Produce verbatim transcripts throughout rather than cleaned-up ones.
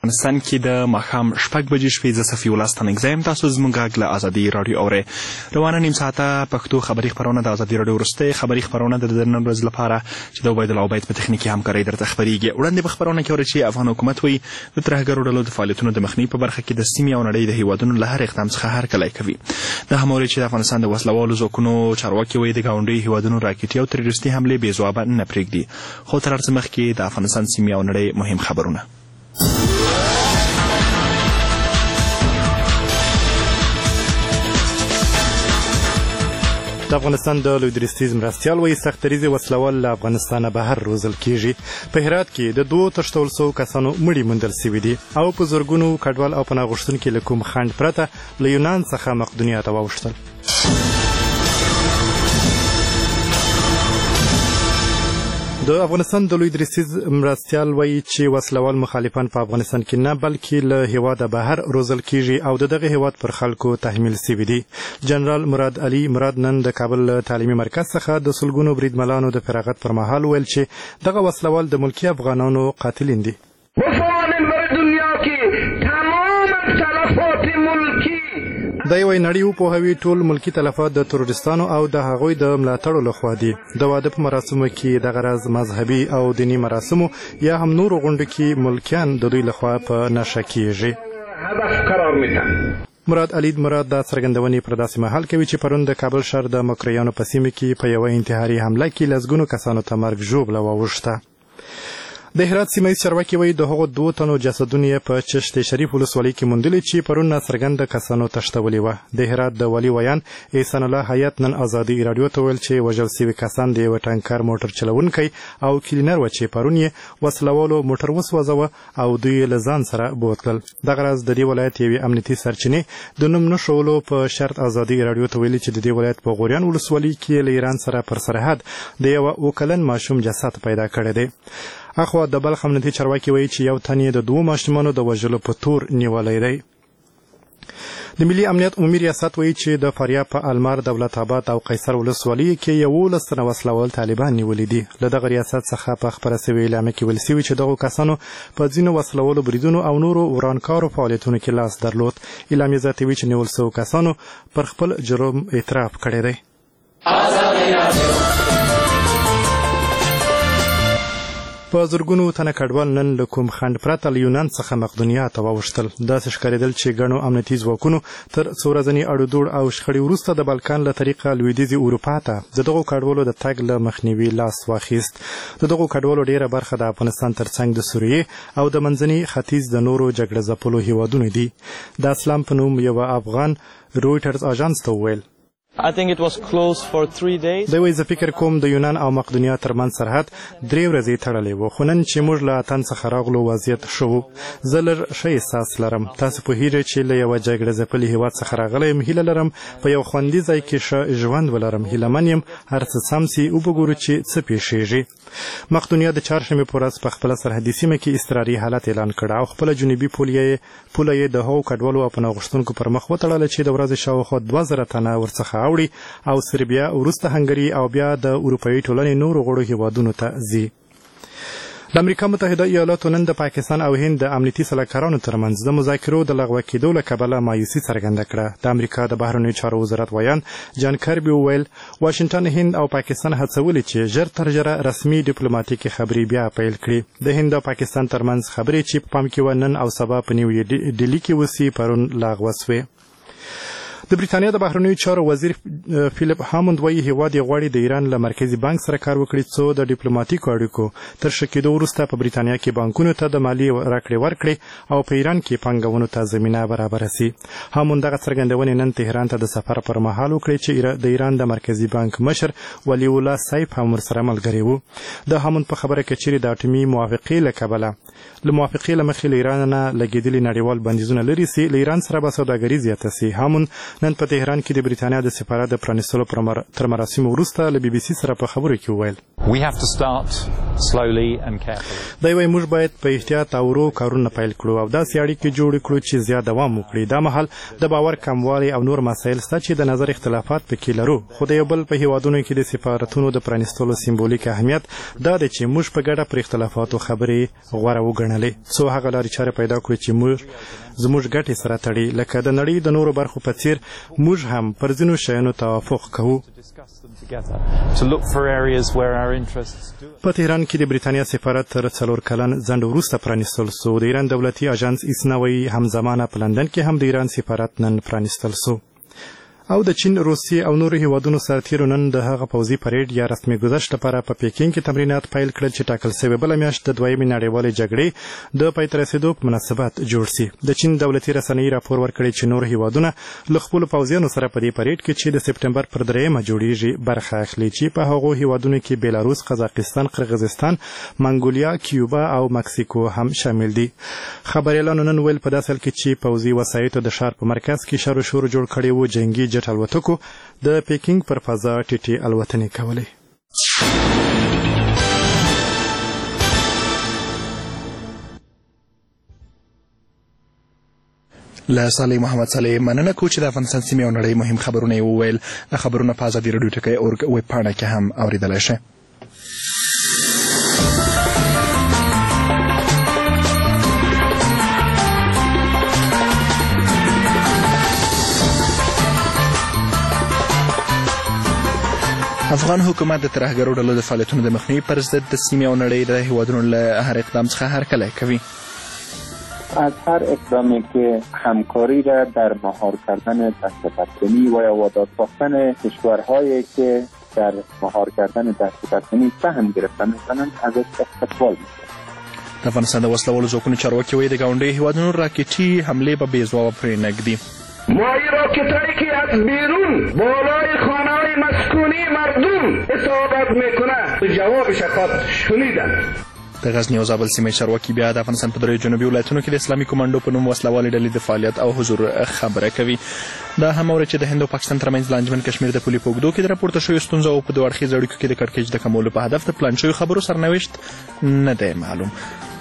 افغانستان کې د ماښام شپږ بجې شوې. زه صفي الله ستانکزی یم. تاسو زموږ غږ له ازادي راډیو اورئ. روانه نیم ساعته پښتو خبري خپرونه د ازادي راډیو وروستۍ خبري خپرونه د نن ورځ لپاره چې د عبید الله عبید په تخنیکي همکارۍ درته خپرېږي. وړاندې په خپرونه کې اورئ چې افغان حکومت وایي د ترهګرو ډلو د فعالیتونو د مخنیوي په برخه کې د سیمې او نړۍ د هیوادونو له هر اقدام څخه هرکلی کوي. دا هم اورئ چې د افغانستان د وسلوالو ځواکونو چارواکي وایي د ګاونډیو هیوادونو راکټي او تروریستي حملې بې ځوابه نه پرېږدي. خو تر هر څه مخکې د افغانستان سیمې او نړۍ مهم خبرونه. د افغانستان د لوی درستیز مرستیال وایي سختدریځي وسلوال له افغانستانه بهر روزل کیږي. په هرات کې د دوو تښتول سوو کسانو مړي موندل سوي دي او په زرګونو کډوال او پناه غوښتونکي له کوم خنډ پرته له یونان څخه مقدونیا ته واوښتل. د افغانستان د لوی درستیز مرستیال وایي چې وسلوال مخالفان په افغانستان کې نه بلکې له هیواده بهر روزل کیږي او د دغه هیواد پر خلکو تحمیل سوي دي. جنرال مراد علي مراد نن د کابل تعلیمي مرکز څخه د سلګونو بریدملانو د فراغت پر مهال ویل چې دغه وسلوال د ملکي افغانانو قاتلین دي. دا یوه نړۍ وپوهوي ټول ملکي تلفات د تروریستانو او د هغوی د ملاتړو لخوا دي. د واده په مراسمو کې دغه راز مذهبي او دیني مراسمو یا هم نورو غونډو کې ملکیان د دوی لخوا په نشه کیږي. مراد علي مراد دا څرګندونې پر داسې مهال کوي چې پرون د کابل ښار د مکریانو په سیمه کې په یوه انتحاري حمله کې لسګونو کسانو ته مرګ ژوبله واوښته. د هرات سیمه ییز چارواکي وایي د هغو دوو تنو جسدونه یې په چشت شریف ولسوالۍ کې موندلي چې پرون ناڅرګنده کسانو تښتولي وه. د هرات د والي ویان احسان الله حیات نن ازادي راډیو ته ویل چې وژل سوي کسان د یوه ټانکر موټر چلونکی او کلینر و چې پرون یې وسلوالو موټر وسوځوه او دوی یې له ځان سره بوتلل. دغه راز د دې ولایت یوې امنیتي سرچینې د نوم نه ښولو په شرط ازادي راډیو ته ویلي چې د دې ولایت په غوریان ولسوالۍ کې له ایران سره پر سرحد د یوه اوه کلن ماشوم جسد پیدا کړی دی. اخوا د بلخ امنیتي چارواکي وایي چې یو تن یې د دوو ماشومانو د وژلو په تور نیولی دی. د ملي امنیت عمومي ریاست وایي چې د فاریاب په المار دولت آباد او قیصر ولسوالیو کې یولس تنه وسلوال طالبان نیولي دي. له دغه ریاست څخه په خپره سوي اعلامیه کې ویل سوي چې دغو کسانو په ځینو وسلوالو بریدونو او نورو ورانکارو فعالیتونو کې لاس درلود. اعلامیه زیاتوي چې نیول سوو کسانو پر خپل جرم اعتراف کړی دی. په زرګونو تنه کډوال نن له کوم خنډ پرته له یونان څخه مقدونیا ته واوښتل. داسې ښکارېدل چې ګڼو امنیتي ځواکونو تر څو ورځني اړودوړ او شخړې وروسته د بالکان له طریقه لویدیځې اروپا ته د دغو کډوالو د تګ له مخنیوي لاس واخیست. د دغو کډوالو ډیره برخه د افغانستان ترڅنګ د سوریې او د منځني ختیځ د نورو جګړه ځپلو هیوادونو دي. د اسلام په نوم یوه افغان رویټرز اژانس ته وویل I think it was closed for three days. دا وایي زه فکر کوم د یونان او مقدونیا ترمنځ سرحد درې ورځې تړلی و خو نن چې موږ له اتن څخه راغلو وضعیت ښه و. زه لږ ښه احساس لرم. تاسو پوهیږئ چې له یوه جګړه ځپلي هیواد څخه راغلی یم. هیله لرم په یو خوندي ځای کې ښه ژوند ولرم. هیلهمن یم هر څه سم سي وبګورو چې څه پیښیږي. مقدونیا د چهارشنبې په ورځ په خپله سرحدي سیمه کې اضطراري حالت اعلان کړ او خپله جنوبي پوله یې د هغو کډوالو او پناه غوښتونکو پر مخ وتړله چې د ورځې شاوخوا دوه زره تنه ورڅخه اوړي او سربیا وروسته هنګري او بیا د اروپایي ټولنې نورو غړو هیوادونو ته ځي. د امریکا متحده ایالاتو نن د پاکستان او هند د امنیتي سلاکارانو ترمنځ د مذاکرو د لغوه کېدو له کبله مایوسي څرګنده کړه. د امریکا د بهرنیو چارو وزارت ویان جان کربي وویل واشنګټن هند او پاکستان هڅولي چې ژر تر ژره رسمي ډیپلوماټیکې خبرې بیا پیل کړي. د هند او پاکستان ترمنځ خبرې چې په پام کې وه نن او سبا په نیو ډیلي کې وسي پرون لغوه سوې. د بریتانیا د بهرنیو چارو وزیر فیلیپ هاموند وایي هیواد یې غواړي د ایران له مرکزي بانک سره کار وکړي څو د ډیپلوماټیکو اړیکو تر ښه کېدو وروسته په بریتانیا کې بانکونو ته د مالي راکړې ورکړې او په ایران کې پانګونو ته زمینه برابره سي. هاموند دغه څرګندونې نن تهران ته د سفر پر مهال وکړې چې د ایران د مرکزي بانک مشر ولی الله سیف هم ورسره ملګری و. د هاموند په خبره کې چیرې د اټومي موافقې له کبله له موافقې له مخې له ایران نه لګېدلي نړیوال بندیزونه لرې سي له ایران سره به سوداګري زیاته سي. هاموند نن په تهران کې د بریتانیا د سفارت د پرانیستلو تر مراسمو وروسته له بي بي سي سره په خبرو کې وویل دی وايي موږ باید په احتیاط او ورو کارونه پیل کړو او داسې اړیکې جوړې کړو چې زیات دوام وکړي. دا مهال د باور کموالی او نور مسایل شته چې د نظر اختلافات پکې لرو، خو د یو بل په هیوادونو کې د سفارتونو د پرانیستلو سمبولیک اهمیت دا دی چې موږ په ګډه پر اختلافاتو خبرې غوره وګڼلې څو هغه لارې چارې پیدا کړو چې موږ زموږ ګټې سره تړي، لکه د نړۍ د نورو برخو په څیر موږ هم پر ځینو شیانو توافق کوو. په تهران کې د بریتانیا سفارت تر څلور کلن ځنډ وروسته پرانیستل سو. د ایران دولتي اژانس ایسنا وايي همزمانه په لندن کې هم د ایران سفارت نن پرانیستل سو. او د چین، روسیې او نورو هیوادونو سرتیرو نن د هغه پوځي پریډ یا رسمي ګذشت لپاره په پیکینګ کې تمرینات پیل کړل چې ټاکل شوې بله میاشت د دویمې نړیوالې جګړې د پای ته رسېدو په مناسبت جوړ سي. د چین دولتي رسنۍ راپور ورکړی چې نور هیوادونه له خپلو پوځیانو سره په دې پریډ کې چې د سپټمبر پر درېیمه جوړیږي برخه اخلي، چې په هغو هیوادونو کې بیلاروس، قزاقستان، قرغیزستان، منګولیا، کیوبا او مکسیکو هم شامل دي. خبریالانو نن ویل په داسې حال کې چې پوځي وسایطو د ښار په مرکز کې شر و شور جوړ کړی و، جنګي جټ الوتکو د پیکینګ پر فضا ټیټې الوتنې کولې. له صالح محمد صالح مننه کوم چې د افغانستان سیمې او نړۍ مهم خبرونه یې وویل. خبرونه په ازادي راډیو ټکی اورګ ویب پاڼه کې هم اوریدلی شئ. افغان حکومت د ترهګرو ډلو د فعالیتونو د مخنیوي پر ضد د سیمې او نړۍ د هیوادونو له هر اقدام څخه هرکلی کوي. از هر اقدامی که همکاری را در مهار کردن دستبردنی و یا وادار ساختن کشورهایی که در مهار کردن دستبردنی سهم گرفتن می‌کنند ازش استقبال می‌کنند. د افغانستان د وسلوالو ځواکونو چارواکي وایي د ګاونډیو هیوادونو راکټي حملې به بې ځوابه پرې نږدي. ماهی راکتایی که از بیرون بالای خانه‌های مسکونی مردم اصابت میکنه جوابش خود شنیدن. د غزني او زابل سیمې چارواکي بیا د افغانستان په دریو جنوبي ولایتونو کې د اسلامي کمانډو په نوم وسلوالې ډلې د فعالیت او حضور خبره کوي. دا هم اوري چې د هند او پاکستان ترمنځ لانجمن کشمیر د پولې په اوږدو کې د راپورته شویو ستونزو او په دوه اړخیزو اړیکو کې د کړکېچ د کمولو په هدف د پلان شویو خبرو سرنوشت نه دی معلوم.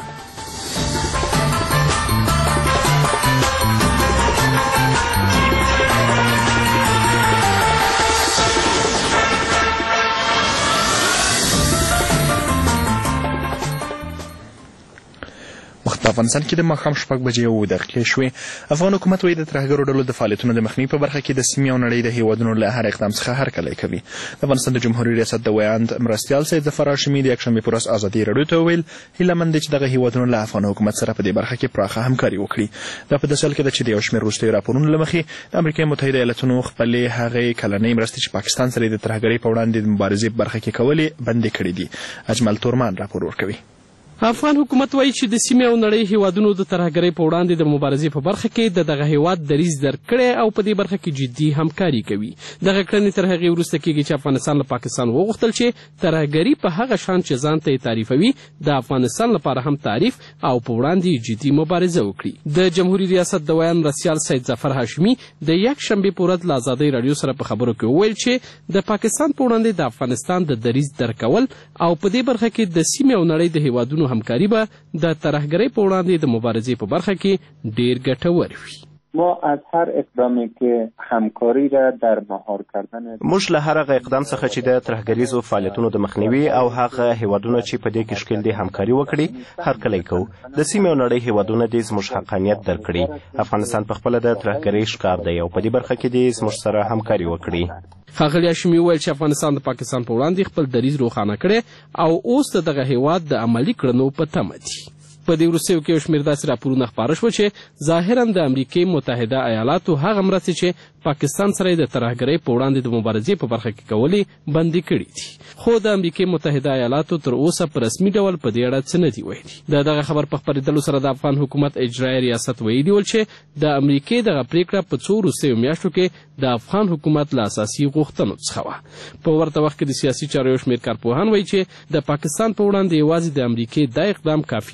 په افغانستان کې د ماښام شپږ بجې اووه دقیقې شوې. افغان حکومت وایي د ترهګرو ډلو د فعالیتونو د مخنیوي په برخه کې د سیمې او نړۍ د هیوادونو له هر اقدام څخه هرکلی کوي. د افغانستان د جمهوري ریاست د ویاند مرستیال سید ظفر هاشمي د یکشنبې په ورځ ازادي راډیو ته وویل هیله مند دی چې دغه هیوادونو له افغان حکومت سره په دې برخه کې پراخه همکاري وکړي. دا په داسې حال کې ده چې د یو شمېر وروستیو راپورونو له مخې د امریکا متحده ایالتونو خپلې هغې کلنۍ مرستې چې پاکستان سره د ترهګرۍ په وړاندې د مبارزې په برخه کې کولې بندې کړې دي. اجمل تورمان راپور ورکوي. افغان حکومت وایي چې د سیمې او نړۍ هیوادونو د ترهګرۍ په وړاندې د مبارزې په برخه کې د دغه هیواد دریځ درک کړی او په دې برخه کې جدي همکاري کوي. دغه کړنې تر هغې وروسته کېږي چې افغانستان له پاکستان وغوښتل چې ترهګري په هغه شان چې ځان ته یې تعریفوي د افغانستان لپاره هم تعریف او په وړاندې جدي مبارزه وکړي. د جمهوري ریاست د ویاند مرستیال سید ظفر هاشمي د یکشنبې په ورځ له ازادۍ راډیو سره په خبرو کې وویل چې د پاکستان په وړاندې د افغانستان د دریځ درکول او په دې برخه کې د سیمې او نړۍ د هیوادونو همکاري به د ترهګرۍ په وړاندې د مبارزې په برخه کې ډیر ګټور وي. ما از هر اقدامی که همکاری را در مهار کردن موږ له هر هغه اقدام څخه چې د ترهګریزو فعالیتونو د مخنیوي او هغه هیوادونه چې په دې کې ښکیل دي همکاري وکړي هرکلی کوو. د سیمې او نړۍ هیوادونه دې زموږ حقانیت درک کړي. افغانستان پخپله د ترهګرۍ ښکار دی او په دې برخه کې دې زموږ سره همکاري وکړي. ښاغلي هاشمي وویل چې افغانستان د پاکستان په وړاندې خپل دریځ روښانه کړی او اوس د دغه هیواد د عملي کړنو په تمه دي. په دې وروستیو کې یو شمېر داسې راپورونه خپاره شوه چې ظاهراً د امریکې متحده ایالاتو هغه مرستې چې پاکستان سره د ترهګرۍ په وړاندې د مبارزې په برخه کې کولې بندي کړي دي. خو د امریکې متحده ایالاتو تر اوسه په رسمي ډول په دې اړه څه نه دي ویلي. د دغه خبر په خپرېدلو سره د افغان حکومت اجرایي ریاست ویلي ول چې د امریکې دغه پریکړه په څو وروستیو میاشتو کې د افغان حکومت له اساسي غوښتنو څخه وه. په ورته وخت کې د سیاسي چارو یو شمېر کارپوهان وایي چې د پاکستان په وړاندې یوازې د امریکې دا اقدام کافي نه دی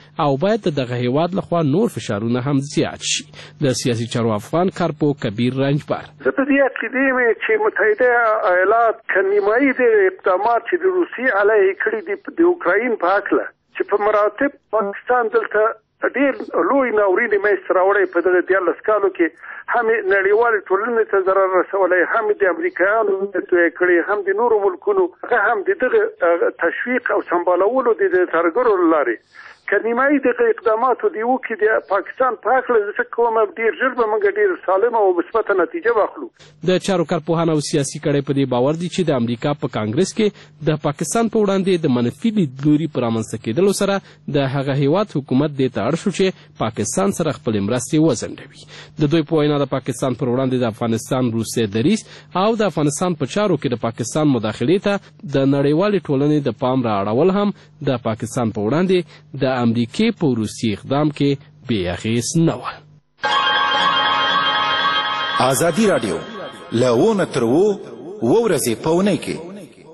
او باید د دغه هیواد لخوا نور فشارونه هم زیات شي. د سیاسي چارو افغان کارپو کبیر رنجبر: زه په دې عقیده یم چې متحده ایالات که نیمایي د اقدامات چې د روسیې علیه کړي دي د اوکراین په هکله چې په مراتب پاکستان دلته ډېر لوی ناورین منځته راوړی په دغه دیارلس کالو کې هم نړیوالې ټولنې ته ضرر رسولی، هم د امریکایانو تویې کړي، هم د نورو ملکونو هغه هم د دغه تشویق او سمبالولو د ترګرو له لارې که نیمایي دغه اقداماتو دې وکړي د پاکستان په هکله زه څه کوم ډېر ژر به موږ ډېر سالمه او مثبته نتیجه واخلو. د چارو کارپوهان او سیاسي کړۍ په دې باور دي چې د امریکا په کانګرس کې د پاکستان په وړاندې د منفي لیدلوري په رامنځته کېدلو سره د هغه هیواد حکومت دې ته اړ شو چې پاکستان سره خپلې مرستې وځنډوي. د دوی په وینا د پاکستان پر وړاندې د افغانستان روسیې دریځ او د افغانستان په چارو کې د پاکستان مداخلې ته د نړیوالې ټولنې د پام را اړول هم د پاکستان په وړاندې د امریکې په روسي اقدام کې بې اغېز نه و. ازادي راډیو له اووه تر اووه اووه ورځې په اونۍ کې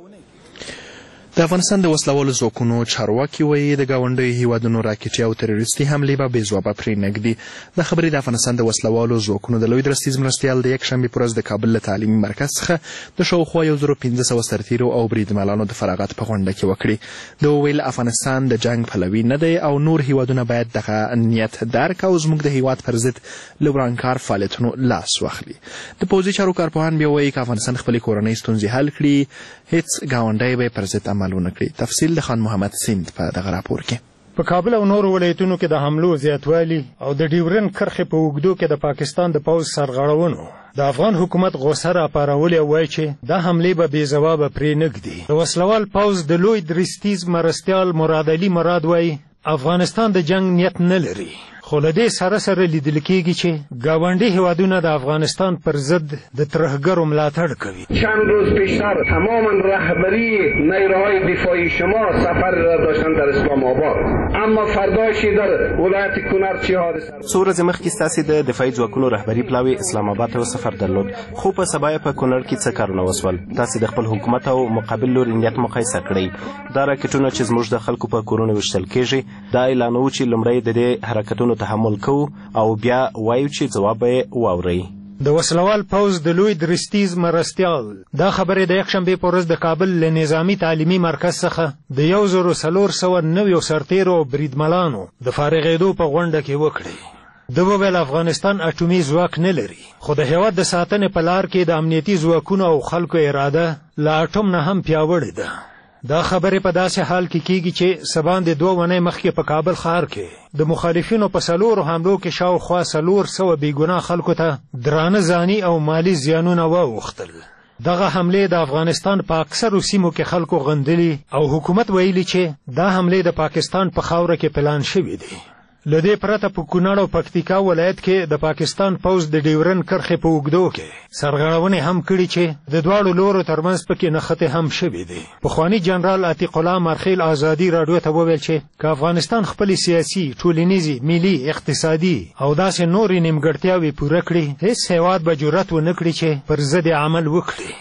د افغانستان د وسلوالو ځواکونو چارواکي وایي د ګاونډیو هیوادونو راکټي او تروریستي حملې به بې ځوابه پرېنږدي. دا خبرې د افغانستان د وسلوالو ځواکونو د لوی درستیز مرستیال د یکشنبې په ورځ د کابل له تعلیمي مرکز څخه د شاوخوا یو زرو پنځه سوه سرتیرو او بریدمنانو د فراغت په غونډه کې وکړي. ده وویل افغانستان د جنګ پلوي نه دی او نور هیوادونه باید دغه نیت درک او زموږ د هیواد پر ضد له ورانکار فعالیتونو لاس واخلي. د پوځي چارو کارپوهان بیا وایي که افغانستان خپلې کورنۍ ستونزې حل کړي هیڅ ګاونډی به یې پر ضد عمل ونه کړي. تفصیل د خان محمد سیند په دغه راپور کې. په کابل او نورو ولایتونو کې د حملو زیاتوالی او د ډیورن کرښې په اوږدو کې د پاکستان د پوځ سرغړونو د افغان حکومت غوسه راپارولې او وایي چې دا حملې به بې ځوابه پرېنږدي. د وسلوال پوځ د لوی درستیز مرستیال مراد علي مراد وایي افغانستان د جنگ نیت نه لري، خو له دې سره سره لیدل کېږي چې ګاونډي هیوادونه د افغانستان پر ضد د ترهګرو ملاتړ کوي. چند روز پیشتر تماما رهبری نیروهای دفاعی شما سفر را داشتن در اسلام آباد، اما فرداشی در ولایت کنر چه حادثه؟ څو ورځې مخکې ستاسې د دفاعي ځواکونو رهبري پلاوي اسلام آباد ته سفر درلود، خو په سبا یې په کنړ کې څه کارونه وسول؟ تاسې د خپل حکومت او مقابل لوري نیت مقایسه کړئ. دا راکټونه چې زموږ د خلکو په کورونو ویشتل کېږي دا اعلانوو چې لومړی د دې حرکتونو تحمل کوو او بیا وایو چې ځواب به یې واورئ. د وسلوال پوځ د لوی درستیز مرستیال دا خبرې د یکشنبې په ورځ د کابل له نظامي تعلیمي مرکز څخه د یو زرو څلور سوه نویو سرتیرو او بریدمنانو د فارغېدو په غونډه کې وکړې. ده وویل افغانستان اټومي ځواک نه لري، خو د هېواد د ساتنې په لار کې د امنیتي ځواکونو او خلکو اراده له اټوم نه هم پیاوړې ده. دا خبرې په داسې حال کې کېږي چې سبان د دوه ونې مخکې په کابل ښار کې د مخالفینو په څلورو حملو کې شاوخوا څلور سوه بېګناه خلکو ته درانه ځاني او مالي زیانونه واوښتل. دغه حملې د افغانستان په اکثرو سیمو کې خلکو غندلي او حکومت ویلي چې دا حملې د پاکستان په خاوره کې پلان شوي دي. له دې پرته په کونړ او پکتیکا ولایت کې د پاکستان پوځ د ډیورن کرښې په اوږدو کې سرغړونې هم کړي چې د دواړو لورو ترمنځ پکې نښتې هم شوي دي. پخواني جنرال عتیق الله مرخیل ازادي راډیو ته وویل چې که افغانستان خپلې سیاسي، ټولنیزې، ملي، اقتصادي او داسې نورې نیمګړتیاوې پوره کړي هیڅ هېواد به جرأت ونه کړي چې پر ضد عمل وکړي.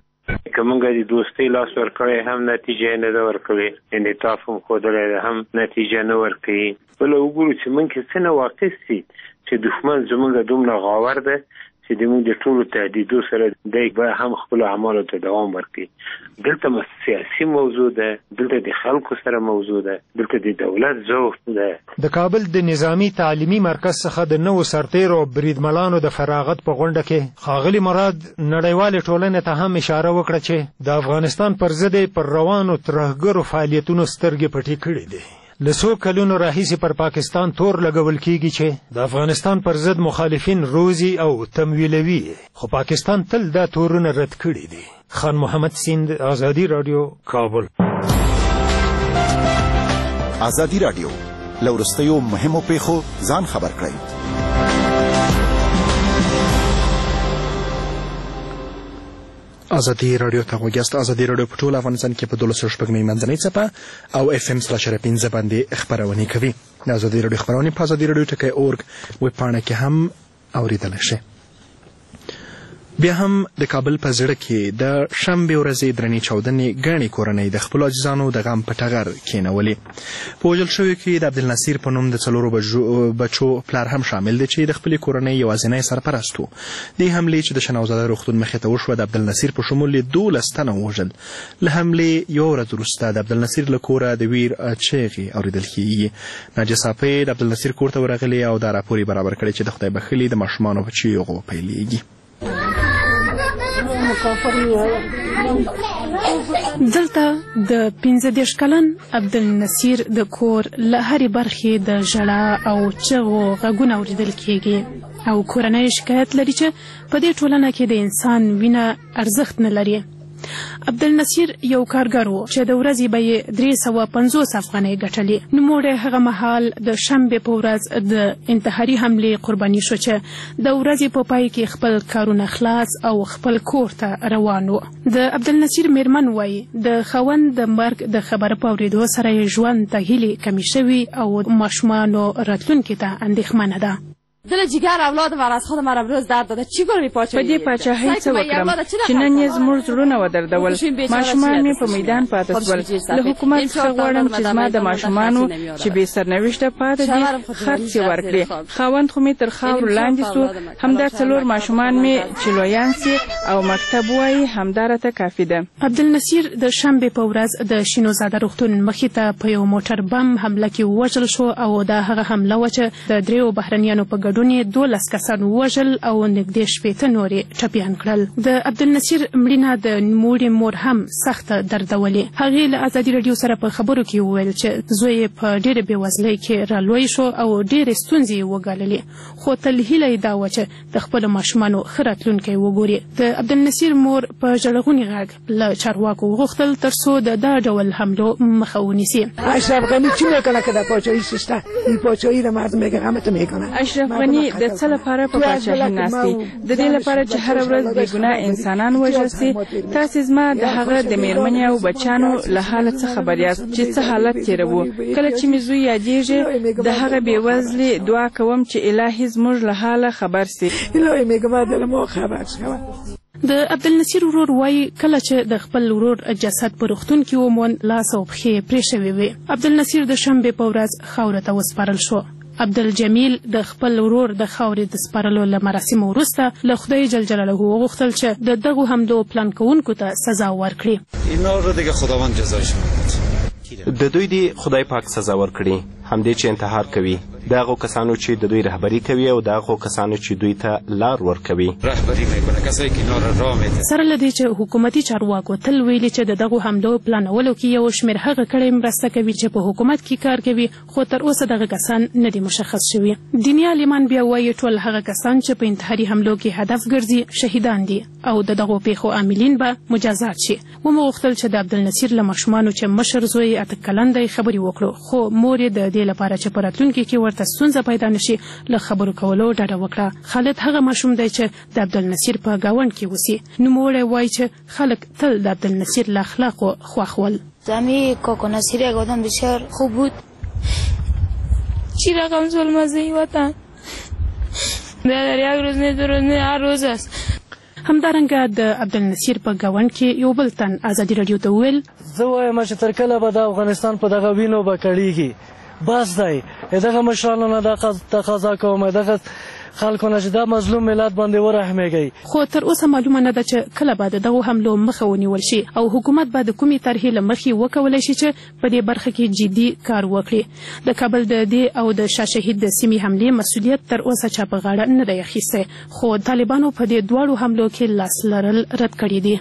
که موږ د دوستۍ لاس ورکړی هم نتیجه نه ده ورکړې، انعطاف هم ښودلی ده هم نتیجه نه ورکوي. بله وګورو چې موږ کې څه نه واقع سي چې دښمن زموږ دومره غاور ده چې د موږ د ټولو تهدیدو سره دی به هم خپلو اعمالو ته دوام ورکوي. دلته سیاسي موضوع ده، دلته د خلکو سره موضوع ده، دلته د دولت ذوق ده. د کابل د نظامي تعلیمي مرکز څخه د نوو سرتیرو او بریدمنانو د فراغت په غونډه کې ښاغلي مراد نړیوالې ټولنې ته هم اشاره وکړه چې د افغانستان پر ضد پر روانو ترهګرو فعالیتونو سترګې پټې کړې دي. له څو کلونو راهیسې پر پاکستان تور لګول کېږي چې د افغانستان پر ضد مخالفین روزي او تمویلوي، خو پاکستان تل دا تورونه رد کړي دي. خان محمد سیند، ازادي راډیو، کابل. ازادي راډیو له وروستیو مهمو پیښو ځان خبر کړئ. ازادي راډیو ته غوږ یاست. ازادي راډیو په ټول افغانستان کې په دولس سوه شپږ منځنۍ څپه او اف ام سل اشاریه پنځه باندې خپرونې کوي. د ازادي راډیو خپرونې په ازادي راډیو ټکی اورګ ویب پاڼه کې هم اورېدلی شئ. بیا هم د کابل په زړه کې د شنبې ورځې درنې چاودنې ګڼې کورنۍ د خپلو عزیزانو د غم په ټغر کېنولې. په وژل شویو کې د عبدالنصیر په نوم د څلورو بچو پلار هم شامل دی چې د خپلې کورنۍ یوازینی سرپرست و. دې حملې چې د شنوزاده روغتون مخې ته وشوه د عبدالنصیر په شمول یې دولس تنه ووژل. له حملې یوه ورځ وروسته د عبدالنصیر له کوره د ویر چیغې اورېدل کېږي. ناجیه صافۍ د عبدالنصیر کور ته ورغلې او دا راپور یې برابر کړی چې د خدای بښلي د ماشومانو په چیغو پیلېږي. دلته د پنځه دېرش کلن عبدالنصیر د کور له هرې برخې د ژړا او چغو غږونه اورېدل کېږي او کورنۍ شکایت لري چې په دې ټولنه کې د انسان وینه ارزښت نه لري. عبدالنصیر یو کارګر و چې د ورځې به یې درې سوه پنځوس افغانۍ ګټلې. نوموړی هغه مهال د شنبې په ورځ د انتحاري حملې قرباني شو چې د ورځې په پای کې خپل کارونه خلاص او خپل کور ته روان و. د عبدالنصیر میرمن وایي د خاوند د مرګ د خبره په اورېدو سره یې ژوند ته هیلې کمې شوي او ماشومانو راتلونکي ته اندېښمنه ده. دل جگر اولادم از خودم را امروز درد داده چی کاری پاچایی په دې پاچاهۍ څه وکړم چې نن یې زموږ زړونه ودردول. ماشومان مې په میدان پاتې شول. له حکومت څخه غواړم چې زما د ماشومانو چې بې سرنوشته پاتې دي خرڅ یې ورکړي. خاوند خو مې تر خاورو لاندې سو. همدا څلور ماشومان مې چې لویان سي او مکتب وایي همدا راته کافي ده. عبدالنصیر د شنبې په ورځ د شینوزاده روغتون مخې ته په یو موټر بم حمله کې ووژل شو او دا هغه حمله وه چې د دریو بهرنیانو په ګډون یې دولس کسان ووژل او نږدې شپېته نور یې ټپیان کړل. د عبدالنصیر مړینه د نوموړې مور هم سخته دردولې. هغې له ازادي راډیو سره په خبرو کې وویل چې زوی یې په ډېرې بېوزلۍ کې رالوی شو او ډېرې ستونزې یې وګاللې، خو تل هیله یې دا وه چې د خپلو ماشومانو ښه راتلونکی وګوري. د عبدالنصیر مور په ژړغوني غږ له چارواکو وغوښتل تر څو د دا ډول حملو مخه ونیسي. اشرف غنی چی میکنه که در پاچاهی سیسته این پاچاهی را مردم اقامت میکنه؟ اشرف غنی د څه لپاره په پاچاهۍ ناست دی؟ د دې لپاره چې هره ورځ بېګناه انسانان وژل سي. تاسې زما د هغه د میرمنې او بچیانو له حاله څه خبر یاست چې څه حالت تېروو؟ کله چې مې زوی یادېږي د هغه بېوزلې دعا کوم چې الهي زموږ له حاله خبر سي. د عبدالنصیر ورور وایي کله چې د خپل ورور جسد په روغتون کې وموند لاس او پښې پرې شوې وې. عبدالنصیر د شنبې په ورځ خاورو ته وسپارل شو. عبدالجمیل د خپل ورور د خاورې د سپارلو له مراسمو وروسته له خدای جل جلاله وغوښتل چې د دغو حملو پلان کوونکو ته سزا ورکړي. اینا رو دیگه خداوند جزایشون بده. د دوی دی خدای پاک سزا ورکړي. همدې چې انتحار کوي د هغو کسانو چې د دوی رهبري کوي او د هغو کسانو چې دوی ته لار ورکوي. رهبري میکنه کسایی که اینا را راه میدن. سره له دې چې حکومتي چارواکو تل ویلي چې د دغو حملو پلانولو کې یو شمېر هغه کړۍ مرسته کوي چې په حکومت کې کار کوي، خو تر اوسه دغه کسان نه دي مشخص شوي. دیني عالمان بیا وایي ټول هغه کسان چې په انتحاري حملو کې هدف ګرځي شهیدان دي او د دغو پیښو عاملین به مجازات شي. ومو غوښتل چې د عبدالنصیر له ماشومانو چې مشر زوی اته کلن دی خبرې وکړو، خو مور یې د دې لپاره چې په راتلونکي کې ورته ستونزه پیدا نشي له خبرو کولو ډډه وکړه. خالد هغه ماشوم دی چې د عبدالنصیر په گاوند کې اوسي. نوموړی وایي چې خلک تل د عبدالنصیر له اخلاقو خوښ ول. زمین کاکا نصیر یک آدم بسیار خوب بود. چی رقم ظلمزدهی وطن در یک روز نه دو روز نه هر روز است. همدارنګه د عبدالنصیر په گاوند کې یو بل تن ازادي راډیو ته وویل زه وایم چې تر کله به د افغانستان په دغه وینو به کړېږي. بس دی دغه مشرانو نه دا تقاضا کوم دغه خلکو نه چې دا مظلوم ملت باندې ورحمېږي. خو تر اوسه معلومه نه ده چې کله به د دغو حملو مخه ونیول شي او حکومت به د کومې طرحې له مخې وکولی شي چې په دې برخه کې جدي کار وکړي. د کابل د دې او د شاه شهید د سیمې حملې مسؤلیت تر اوسه چا په غاړه نه دی اخیستی، خو طالبانو په دې دواړو حملو کې لاس لرل رد کړي دي.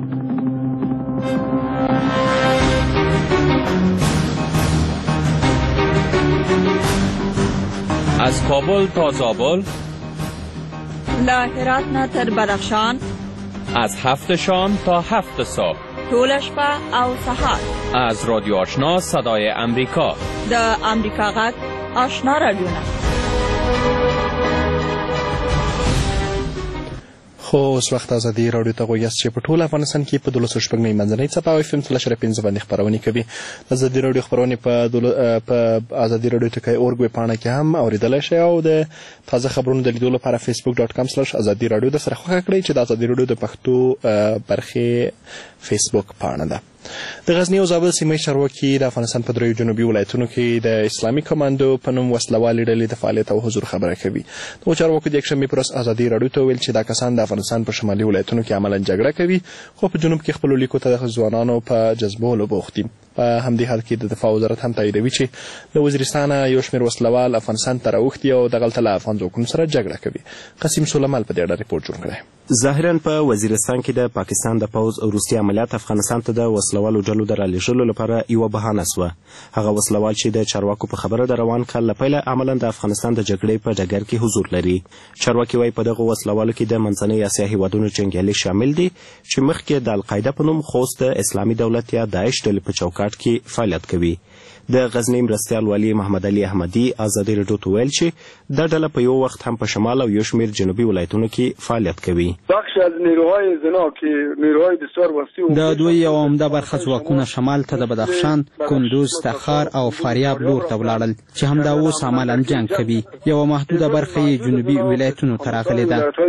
از کابل تا زابل، له هرات نه تر بدخشان، از هفت شام تا هفت صبح، ټول شپه او سهار، از رادیو آشنا صدای امریکا، د امریکا غږ آشنا رادیو نه. خو اوس وخت ازادي راډیو ته غوږ یاست چې په ټول افغانستان کې په دولس شپږ نوي منځنۍ څپه او اف ام څلور اعشاریه پنځه باندې خپرونې کوي. ازادي راډیو خپرونې په په ازادي راډیو ټکی اورګ ویبپاڼه کې هم اورېدلی شئ او د تازه خبرونو د لیدو لپاره فیسبوک ډاټ کام سلاش ازادي راډیو د سره خوښه کړئ چې د ازادي راډیو د پښتو برخې فیسبوک پاڼه ده. د غزني او زابل سیمه چارواکي د افغانستان په دریو جنوبي ولایتونو کې د اسلامي کمانډو په نوم وسلوالې ډلې د فعالیت او حضور خبره کوي. دغو چارواکو د یکشنبې په ورځ ازادي راډیو ته وویل چې دا کسان د افغانستان په شمالي ولایتونو کې عملاً جګړه کوي خو په جنوب کې خپلو لیکو ته د ځوانانو په جذبولو بوخت دي. په همدې حال کې د دفاع وزارت هم تاییدوي چې له وزیرستانه یو شمېر وسلوال افغانستان ته راوښتي او دغلته له افغان ځواکونو سره جګړه کوي. قاسم سلیمان په دې اړه ریپورټ جوړ کړی. ظاهرا په وزیرستان کې د پاکستان د پوځ وروستي عملیات افغانستان ته د وسلوالو ډلو د رالیږلو لپاره یوه بهانه سوه. هغه وسلوال چې د چارواکو په خبره د روان کال له پیله عملا د افغانستان د جګړې په ډګر کې حضور لري. چارواکي وایي په دغو وسلوالو کې د منځنۍ اسیا هیوادونو جنګیالي شامل دي چې مخکې د القاعده په نوم خوست د اسلامي دولت یا داعش ډلې په چوکاټ کې فعالیت کوي. د غزنی مرستیال والی محمد علي احمدي ازادي راډیو ته ویل چې دا ډله په یو وخت هم په شمال او یو شمېر جنوبي ولایتونو کې فعالیت کوي. بخش از نیروهای زنا که نیروهای بسیار وسیع د دوی یو عمده برخه ځواکونه شمال ته د بدخشان، کندوز، تخار او فاریاب لور ته ولاړل چې همدا اوس عملاً جنګ کوي. یوه محدوده برخه یې جنوبي ولایتونو ته راغلې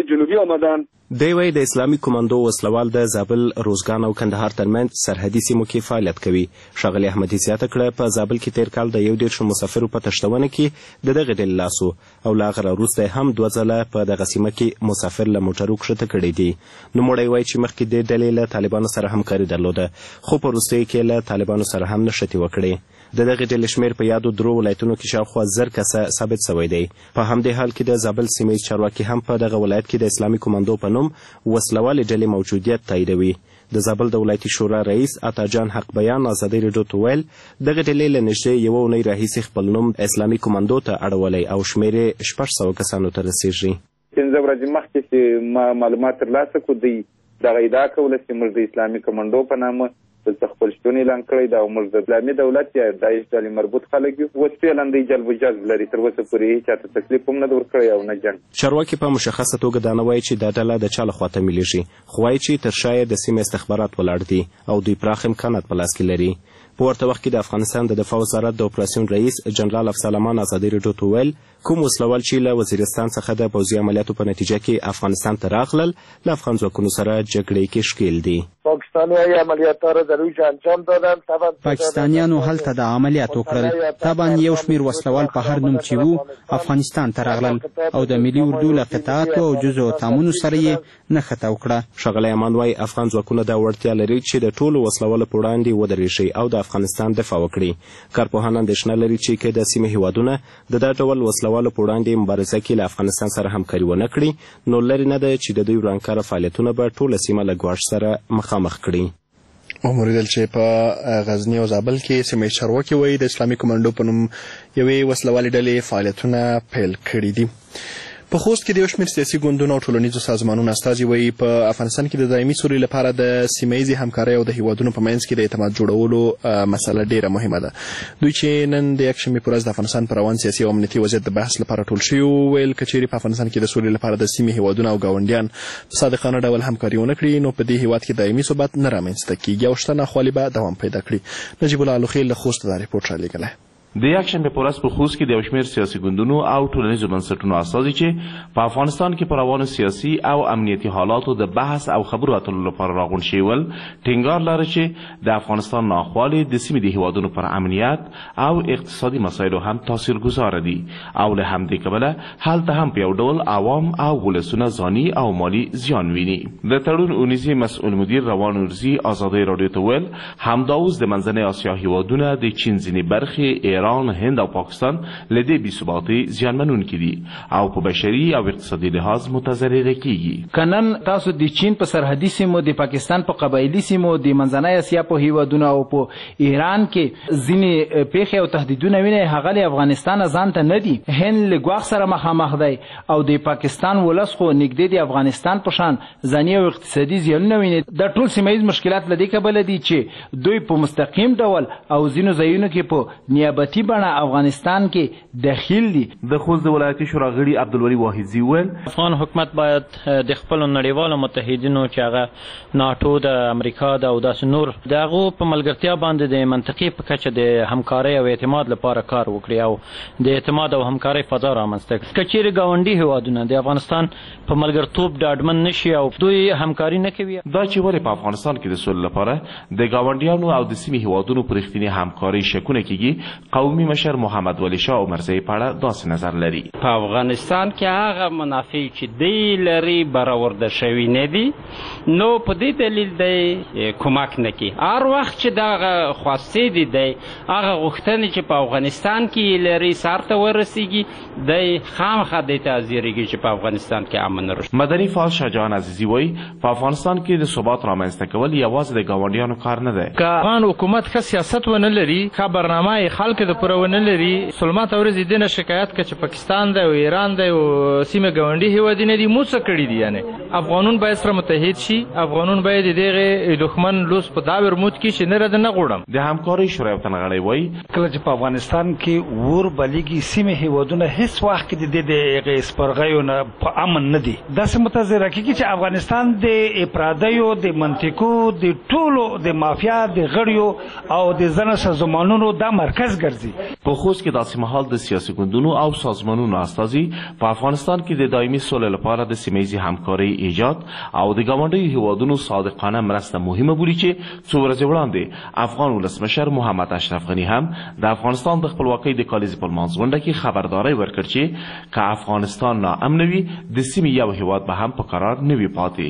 ده. دی وایي د اسلامي کمانډو وسلوال د زابل، روزګان او کندهار ترمنځ سرحدي سیمو کې فعالیت کوي. ښاغلي احمدي زیاته کړه په زابل کې تیر کال د یو دېرشو مسافرو په تښتونه کې د دغې ډلې لاس و او له هغه راوروسته هم دوه ځله په دغه سیمه کې مسافر له موټرو کښته کړي دي. نوموړی وایي چې مخکې دې ډلې له طالبانو سره همکاري درلوده خو په وروستیو کې له طالبانو سره هم نښتې وکړې. د دغې ډلې شمېر په یادو درو ولایتونو کې شاوخوا زر کسه ثابت سوی دی. په همدې حال کې د زابل سیمه چارواکي هم په دغه ولایت کې د اسلامي کمانډو په نوم وسلوالې ډلې موجودیت تاییدوي. د زابل د ولایتي شورا رئیس عطاجان حق بیان ازادي راډیو ته ویل دغه ډلې له نږدې یوه اونۍ راهیسې خپل نوم اسلامي کمانډو ته اړولی او شمېر یې شپږ سوه کسانو ته رسېږي. پنځه ورځې مخکې چې ما معلومات ترلاسه کړو دوی دغه ادعا کوله چې موږ د اسلامي کمانډو په نامه دلته خپل شتون اعلان کړی دا او موږ د اسلامي دولت یا داعش ډلې مربوط خلک یو. اوس فعلا دوی جلب و جذب لري، تر اوسه پورې هېچا ته تکلیف هم نه ده ورکړی او نه جنګ. چارواکي په مشخصه توګه دا نه وایي چې دا ډله د چا لخوا تمویلېږي خو وایي چې تر شا یې د سیمې استخبارات ولاړ دي او دوی پراخ امکانات په لاس کې لري. په ورته وخت کې د افغانستان د دفاع وزارت د اپراسیون رئیس جنرال افسلامان ازادي راډیو ته ویل کوم وسلوال چې له وزیرستان څخه د پوځي عملیاتو په نتیجه کې افغانستان ته راغلل له افغان ځواکونو سره جګړې کې ښکېل دي. پاکستانیان عملیات را در اوج انجام دادن. پاکستانیانو هلته د عملیات وکړل. طبعا یو شمېر وسلوال په هر نوم چې وو افغانستان ته راغلل او د ملي اردو له قطعاتو او جزو تامونو سره یې نښته وکړه. ښاغلی امان وایي افغان ځواکونه دا وړتیا لري چې د ټولو وسلوالو په وړاندې ودرېږي او د افغانستان دفاع وکړي. کارپوهان اندېښنه لري چې که د سیمې هېوادونه د دا ډول وسلوالو په وړاندې مبارزه کې له افغانستان سره همکاري ونه کړي نو لرې نه ده چې د دوی ورانکاره فعالیتونه به ټوله سیمه له ګواښ سره مخامخ کړي. وموریدل چې په غزني او زابل کې سیمه چارواکي وایي د اسلامي کمانډو په نوم یوې وسلوالې ډلې فعالیتونه پیل کړي دي. په خوست کې د یو شمېر سیاسي ګوندونو او ټولنیزو سازمانونو استازي وایي په افغانستان کې د دایمي سولې لپاره د سیمه ییزې همکارۍ او د هیوادونو په منځ کې د اعتماد جوړولو مسله ډېره مهمه ده. دوی چې نن د یکشنبې په ورځ د افغانستان په روان سیاسي او امنیتي وضعیت د بحث لپاره ټول شوي وویل که چیرې په افغانستان کې د سولې لپاره د سیمې هیوادونه او ګاونډیان په صادقانه ډول همکاري ونه کړي نو په دې هیواد کې دایمي ثبات نه رامنځته کېږي او شته ناخوالې به دوام پیدا کړي. نجیب الله الوخیل له خوسته دا ریپورټ رالیږلی. د یکشنبې په ورځ په خوست کې د یو شمېر سیاسي ګوندونو او ټولنیزو بنسټونو استازي چې په افغانستان کې په روانو سیاسي او امنیتي حالاتو د بحث او خبرو اترو لپاره راغونډ شوي ول ټینګار لري چې د افغانستان ناخوالې د سیمې د هیوادونو پر امنیت او اقتصادي مسایلو هم تاثیرګذاره دي او له همدې کبله هلته هم په یو ډول عوام او ولسونه ځاني او مالي زیان ویني. د تړون اونیزي مسؤل مدیر روان ورزي ازادي راډیو ته ویل همدا اوس د منځنۍ اسیا هیوادونه د چین ځینې برخې ایران، هند او پاکستان له دې بېثباتۍ زیانمنونکي دي او په بشري او اقتصادي لحاظ متضرره کیږي. که نن تاسو د چین په سرحدي سیمو، د پاکستان په قبایلي سیمو، د منځنۍ اسیا په هیوادونو او په ایران کې ځینې پیښې او تهدیدونه وینئ هغه له افغانستان ځان ته نه دي. هند له ګواښ سره مخامخ دی او د پاکستان ولس خو نږدې د افغانستان په شان ځاني او اقتصادي زیانونه ویني. دا ټول سیمه ییز مشکلات له دې کبله دي چې دوی په مستقیم ډول او ځینو ځایونو کې په نیابتي دولتي بڼه افغانستان کې دخیل دي. د خوست د ولایتي شورا غړي عبدالولي واحدزي وویل افغان حکومت باید د خپلو نړیوالو متحدینو چې هغه ناټو د امریکا د او داسې نور د هغو په ملګرتیا باندې د منطقې په کچه د همکارۍ او اعتماد لپاره کار وکړي او د اعتماد او همکارۍ فضا رامنځته کړي. که چیرې ګاونډي هیوادونه د افغانستان په ملګرتوب ډاډمن نشي او دوی همکاري نه کوي، دا چې ولې په افغانستان کې د سولې لپاره د ګاونډیانو او د سیمې هیوادونو په رښتینې همکارۍ شکونه کیږي، قومي مشر محمد ولی شاه عمرزی په اړه داسې نظر لري. په افغانستان کې هغه منافع چې دی لري برآورده شوي نه دي، نو په دې دلیل دی کمک نه کوي. هر وخت چې دغه خواستې دي دی هغه غوښتنې چې په افغانستان کې لري سر ته ورسیږي، دی خامخا دې ته حاضرېږي چې په افغانستان کې امن راشي. مدني فعال شاهجهان عزیزي وایي په افغانستان کې د ثبات رامنځته کول یوازې د ګاونډیانو کار نه دی. که افغان حکومت ښه سیاست ونه لري، ښه برنامه یې خلکو د پوره ونه لري، سلمات ورځې دې نه شکایت که چې پاکستان دی او ایران دی او سیمه ګاونډي هیوادونه دي مو څه کړي دي. یعنې افغانون باید سره متحد شي، افغانون باید د دغې دښمن لوس په دا ورمود کړي چې نه رده نه غواړم. د همکارۍ شورا وطن غړی وایي کله چې په افغانستان کې اور بلیږي سیمې هیوادونه هیڅ وخت کې د دې د هغې سپرغیو نه په امن نه دي. داسې متظاهره کېږي چې افغانستان د پردیو د منطقو د ټولو د مافیا د غړیو او د زنه سازمانونو دا مرکز ګرځي. په خوست کې داسې مهال د سیاسي ګوندونو او سازمانونو استازي په افغانستان کې د دایمي سولې لپاره د سیمه ییزې همکارۍ ایجاد او د ګاونډیو هیوادونو صادقانه مرسته مهمه بولي چې څو ورځې وړاندې افغان ولسمشر محمد اشرف غني هم د افغانستان د خپلواکۍ د کالیزې په لمانځ غونډه کې خبرداری ورکړ چې که افغانستان ناامن وي د سیمې یو هیواد به هم په قرار نه وي پاتې.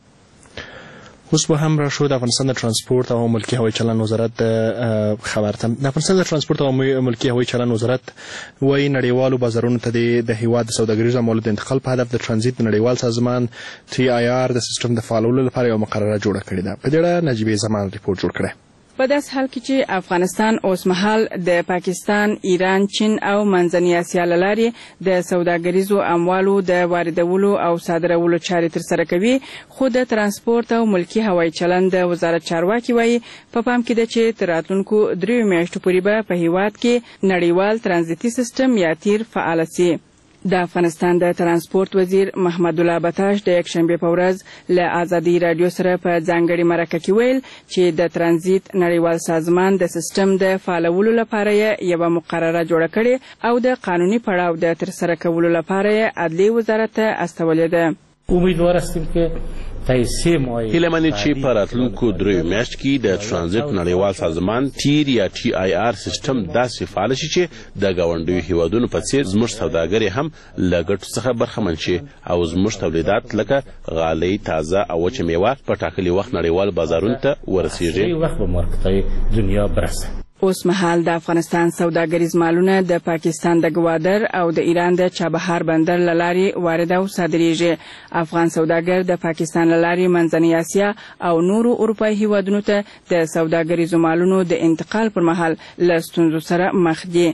اوس به هم راشو د افغانستان د ترانسپورت او ملکي هوایي چلند وزارت خبر ته. د افغانستان د ترانسپورت او ملکي هوایي چلند وزارت وايي نړیوالو بازارونو ته د هیواد د سوداګریزو اموالو د انتقال په هدف د ترانزیت د نړیوال سازمان ټي آی آر د سیستم د فعالولو لپاره یو مقرره جوړه کړې ده. په دې اړه نجیبې زمان ریپورټ جوړ کړی. په داس حال کې چې افغانستان اوس مهال د پاکستان، ایران، چین او منځنۍ اسیا له لارې د سوداګریزو اموالو د واردولو او صادرولو چارې ترسره کوي، خو د ترانسپورت او ملکي هوایي چلند د وزارت چارواکي وایي په پام کې ده چې تر راتلونکو دریو میاشتو پورې به په هیواد کې نړیوال ترانزیتي سیستم یا تیر فعال شي. د افغانستان د ترانسپورت وزیر محمد الله بتاش د یکشنبه په ورځ له آزادي رادیو سره په ځانګړي مرکه کې ویل چې د ترانزیت نړیوال سازمان د سیستم د فعالولو لپاره یوه مقرره جوړه کړې او د قانوني پړاو د ترسره کولو لپاره عدلیې وزارت ته استولې ده. امیدوار هستیم که هیله مني چې په راتلونکو دریو میاشت کې د ترانزیت نړیوال سازمان تیر یا ټي آی آر سیستم داسې فعال شي چې د ګاونډیو هیوادونو په څیر زموږ سوداګري هم له ګټو څخه برخمن شي او زموږ تولیدات لکه غالۍ، تازه او وچه میوه په ټاکلي وخت نړیوال بازارونو ته ورسیږي. وخت به مارکتای دنیا برسه. اوس مهال د افغانستان سوداګریز مالونه د پاکستان د ګوادر او د ایران د چابهار بندر له لارې وارد او صادریږي. افغان سوداګر د پاکستان له لارې منځنۍ اسیا او نورو اروپایي هیوادونو ته د سوداګریزو مالونو د انتقال پر مهال له ستونزو سره مخ دي.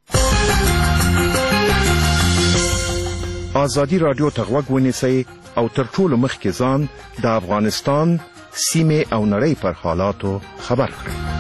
آزادي رادیو ته غوږ ونیسئ او تر ټولو مخکې ځان د افغانستان، سیمې او نړۍ پر حالاتو خبر کړئ.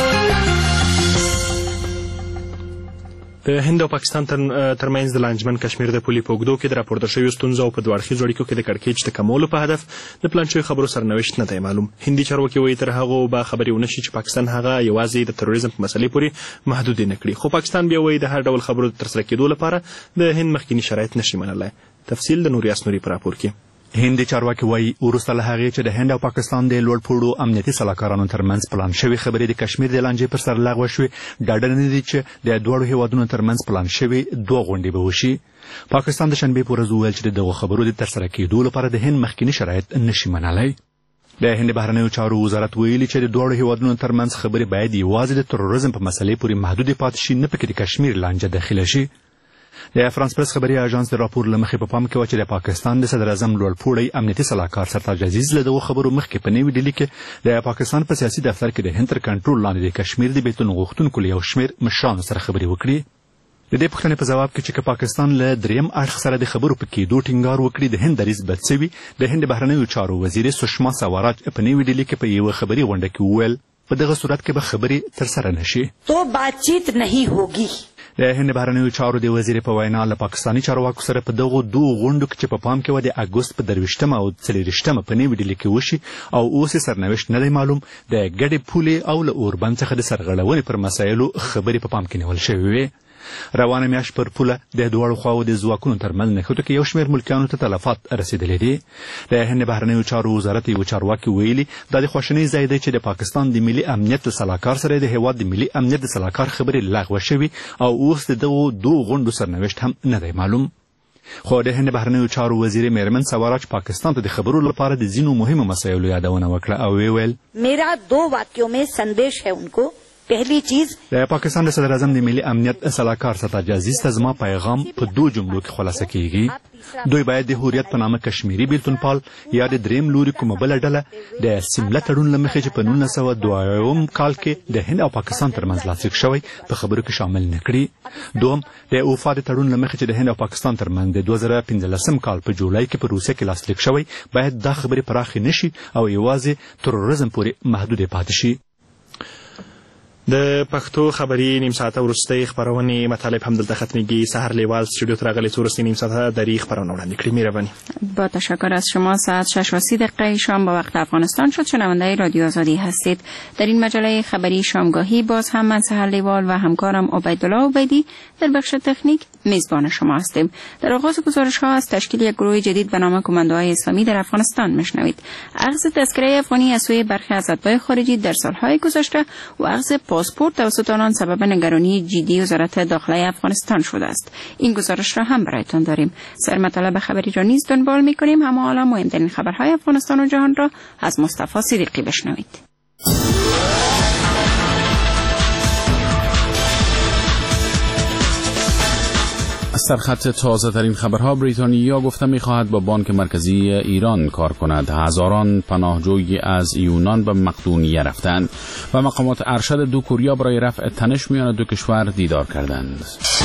د هند او پاکستان ترمنځ د لانجمن کشمیر د پولې په اوږدو کې د راپورته شویو ستونزو او په دوه اړخیزو اړیکو کې د کړکېچ د کمولو په هدف د پلان شویو خبرو سرنوشت نه دی معلوم. هندي چارواکي وایي تر هغو به خبرې ونه شي چې پاکستان هغه یوازې د تروریزم په مسلې پورې محدود نه کړي، خو پاکستان بیا وایي د هر ډول خبرو د ترسره کېدو لپاره د هند مخکینی شرایط نشي منلی. تفصیل د نوریاس نوري په راپور کې. هندي چارواکي وایي وروسته له هغې چې د هند او پاکستان د لوړپوړو امنیتي سلاکارانو ترمنځ پلان شوې خبرې د کشمیر د لانجې پر سر لغوه شوې، ډاډه نه دي چې د دواړو هیوادونو ترمنځ پلان شوې دوه غونډې به وشي. پاکستان د شنبې په ورځ وویل چې د دغو خبرو د ترسره کېدو لپاره د هند مخکینی شرایط نشي منلی. د هند بهرنیو چارو وزارت ویلي چې د دواړو هیوادونو ترمنځ خبرې باید یوازې د تروریزم په مسلې پورې محدودې پاتې شي، نه پکې د کشمیر لانجه داخله شي. د فرانس پرس خبري اژانس د راپور له مخې په پام کې و چې د پاکستان د صدر اعظم لوړپوړی امنیتي سلاکار سرتاج عزیز له دغو خبرو مخکې په نوې ډیلي کې د پاکستان په سیاسي دفتر کې د هند تر کنټرول لاندې د کشمیر د بیلتون غوښتونکو له یو شمېر مشرانو سره خبرې وکړي. د دې پوښتنې په ځواب کې چې که پاکستان له دریم اړخ سره د خبرو په کېدو ټینګار وکړي د هند دریځ بد څه وي، د هند بهرنیو چارو وزیر سشما سواراج په نوې ډیلي کې په یوه خبري غونډه کې وویل په دغه صورت کې به خبرې ترسره نشي. تو باتچیت نہیں ہوگی. د هند بهرنیو چارو د وزیر په وینا له پاکستاني چارواکو سره په دغو دوو غونډو کې چې په پام کې و د اګوست په درویشتمه او څلېرویشتمه په نوي ډیلي کې وشي او اوس یې سرنوشت نه دی معلوم، د ګډې پولې او له اوربند څخه د سرغړونې پر مسایلو خبرې په پام کې نیول شوې وې. روانه میاشت پر پوله د دواړو خواو د ځواکونو ترمنځ نښتو کې یو شمېر ملکیانو ته تلفات رسېدلي دي. د هند بهرنیو چارو وزارت یو چارواکي ویلي دا د خواشینۍ ځای دی چې د پاکستان د ملي امنیت د سلاکار سره د هېواد د ملي امنیت د سلاکار خبرې لغوه شوي او اوس د دغو دوو غونډو سرنوشت هم نه دی معلوم. خو د هند بهرنیو چارو وزیر میرمن سواراج پاکستان ته د خبرو لپاره د ځینو مهمو مسایلو یادونه وکړه او ویل میرا دو واقعو میں سندیش ہے ان کو. پہلی چیز د پاکستان د صدر اعظم د ملي امنیت سلاکار سرتاج عزیز ته زما پیغام په دوه جملو کې خلاصه کیږي. دوی باید د هوریت په نامه کشمیري بیلتونپال یا د دریم لوري کومه بله ډله د سمله تړون له مخې چې په نولس سوه دویم کال کې د هند او پاکستان ترمنځ لاسلیک شوی په خبرو کې شامل نه کړي. دوم د اوفا د تړون له مخې چې د هند او پاکستان ترمنځ د دوه زره پنځلسم کال په جولای کې په روسیه کې لاسلیک شوی باید دا خبرې پراخې نه شي او یوازې تروریزم پورې محدودې پاتې شي. د پښتو خبري نیم ساعته وروستۍ خپرونې مطالب هم دلته ختمیږي. سحر لیوال استودیو ته راغلی څو وروستۍ نیم ساعته دری خپرونه وړاندې کړي. مهرباني. با تشکر از شما. ساعت شش و سی دقیقه شام به وقت افغانستان شد. شنونده رادیو آزادی هستید. در این مجله خبری شامگاهی باز هم من سحر لیوال و همکارم عبیدالله عبیدی در بخش تکنیک میزبان شما هستیم. در آغاز گزارش ها از تشکیل یک گروه جدید به نام کماندوهای اسلامی در افغانستان میشنوید. اخذ تذکره افغانی از سوی برخی از اتباع خارجی در سالهای گذشته و اخذ پاسپورت توسط آنان سبب نگرانی جدی وزارت داخله افغانستان شده است. این گزارش را هم برایتان داریم. سر مطالب خبری را نیز دنبال می‌کنیم. اما حالا مهمترین خبرهای افغانستان و جهان را از مصطفی صدیقی بشنوید. سرخط تازه ترین خبرها. بریتانیا گفته می‌خواهد با بانک مرکزی ایران کار کند. هزاران پناهجوی از یونان به مقدونیه رفتند و مقامات ارشد دو کوریا برای رفع تنش میان دو کشور دیدار کردند.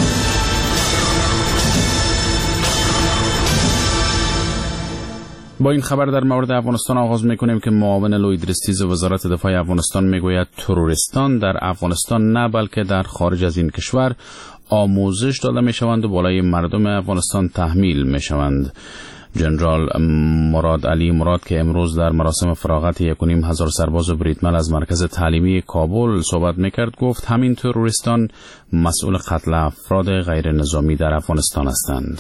با این خبر در مورد افغانستان آغاز میکنیم که معاون لوید رستیز وزارت دفاع افغانستان میگوید تروریستان در افغانستان نه بلکه در خارج از این کشور آموزش داده میشوند و بالای مردم افغانستان تحمیل میشوند. جنرال مراد علی مراد که امروز در مراسم فراغت یک و نیم هزار سرباز و بریتمل از مرکز تعلیمی کابل صحبت میکرد. گفت همین تروریستان مسئول قتل افراد غیر نظامی در افغانستان هستند.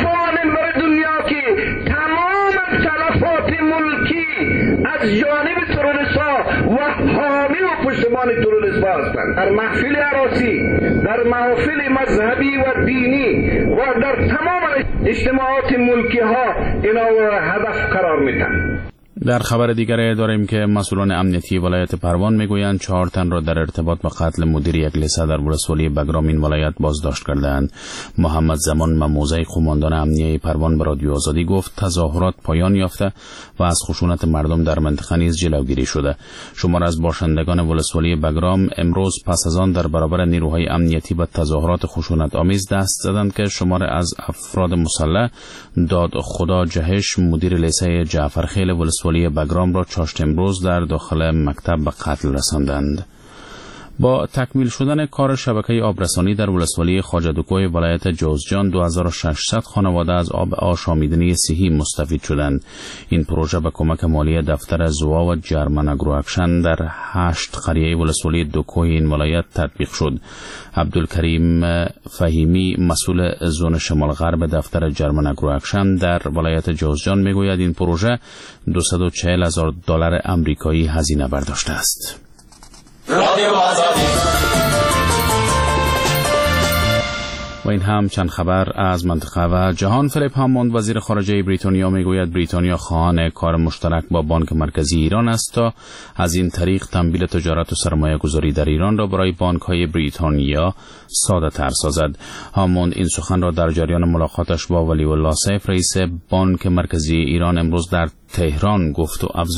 از جانب تروریست‌ها و حامی و پشتیبان تروریست‌ها هستند. در محفل عراسی، در محافل مذهبی و دینی و در تمام اجتماعات ملکی ها اینا هدف قرار میدن. در خبر دیگر داریم که مسئولان امنیتی ولایت پروان میگویند چهار تن را در ارتباط با قتل مدیر یک لیسه در ولسوالی بگرام این ولایت بازداشت کردند. محمد زمان مموزه قماندان امنیه پروان به رادیو آزادی گفت تظاهرات پایان یافته و از خشونت مردم در منطقه نیز جلوگیری شده. شمار از باشندگان ولسوالی بگرام امروز پس از آن در برابر نیروهای امنیتی به تظاهرات خشونت آمیز دست زدند که شمار از افراد مسلح داد خدا جهش مدیر لیسه جعفرخیل ولسوالی بگرام را چاشت امروز در داخل مکتب به قتل رساندند. با تکمیل شدن کار شبکه آبرسانی در ولسوالی خواجه‌دوکوی ولایت جوزجان دو هزار و ششصد خانواده از آب آشامیدنی صحی مستفید شدند. این پروژه به کمک مالی دفتر زوا و جرمن اگرو اکشن در هشت قریه ولسوالی دوکوی این ولایت تطبیق شد. عبدالکریم فهیمی مسئول زون شمال غرب دفتر جرمن اگرو اکشن در ولایت جوزجان میگوید این پروژه دویست و چهل هزار دلار آمریکایی هزینه برداشته است. رادیو آزادی. و این هم چند خبر از منطقه و جهان. فلیپ هاموند وزیر خارجه بریتانیا میگوید بریتانیا خواهان کار مشترک با بانک مرکزی ایران است تا از این طریق تمویل تجارت و سرمایه گذاری در ایران را برای بانک های بریتانیا ساده تر سازد. هاموند این سخن را در جریان ملاقاتش با ولی الله سیف رئیس بانک مرکزی ایران امروز در تهران گفت و افزود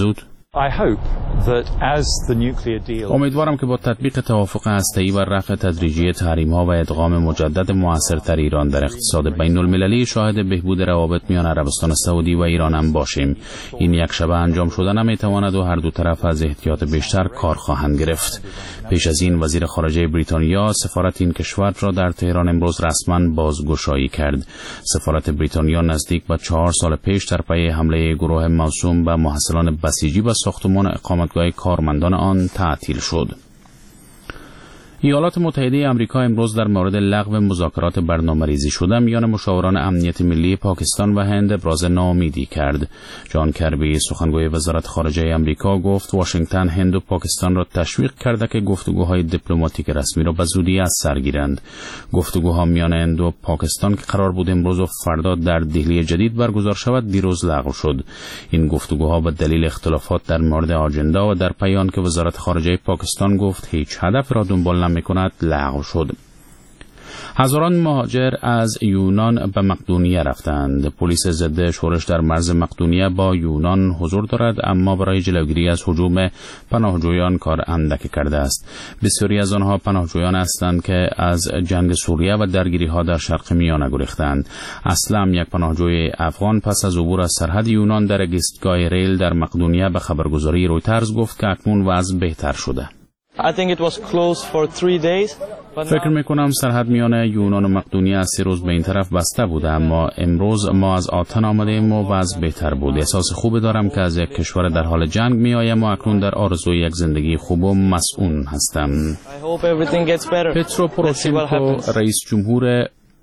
امیدوارم که با تطبیق توافق هسته‌ای و رفع تدریجی تحریم‌ها و ادغام مجدد موثرتر ایران در اقتصاد بین‌المللی شاهد بهبود روابط میان عربستان سعودی و ایران هم باشیم. این یک شبه انجام شدن هم میتواند و هر دو طرف از احتیاط بیشتر کار خواهند گرفت. پیش از این وزیر خارجه بریتانیا سفارت این کشور را در تهران امروز رسما بازگشایی کرد. سفارت بریتانیا نزدیک به چهار سال پیش در پی حمله گروه موسوم به محصلان بسیجی و ساختمان اقامتگاه کارمندان آن تعطیل شد. ایالات متحده آمریکا امروز در مورد لغو مذاکرات برنامه‌ریزی شده میان مشاوران امنیت ملی پاکستان و هند ابراز ناامیدی کرد. جان کربی سخنگوی وزارت خارجه آمریکا گفت واشنگتن هند و پاکستان را تشویق کرده که گفتگوهای دیپلماتیک رسمی را به زودی از سر گیرند. گفتگوها میان هند و پاکستان که قرار بود امروز و فردا در دهلی جدید برگزار شود دیروز لغو شد. این گفتگوها به دلیل اختلافات در مورد آجندا و در پی آن که وزارت خارجه پاکستان گفت هیچ هدف را دنبال میکند لغو شد. هزاران مهاجر از یونان به مقدونیه رفتند. پلیس ضد شورش در مرز مقدونیه با یونان حضور دارد اما برای جلوگیری از هجوم پناهجویان کار اندکی کرده است. بسیاری از آنها پناهجویان هستند که از جنگ سوریه و درگیری‌ها در شرق میانه گریختند. اسلم یک پناهجوی افغان پس از عبور از سرحد یونان در ایستگاه ریل در مقدونیه به خبرگزاری رویترز گفت که اکنون وضع بهتر شده. I think it was closed for three days. فکر میکنم سرحد میان یونان و مقدونیه از سه روز به این طرف بسته بوده اما امروز ما از آتن آمدیم و وضع بهتر بود. احساس خوب دارم که از یک کشور در حال جنگ میآیم و اکنون در آرزوی یک زندگی خوب و مسئول هستم. پترو پوروشنکو رئیس جمهور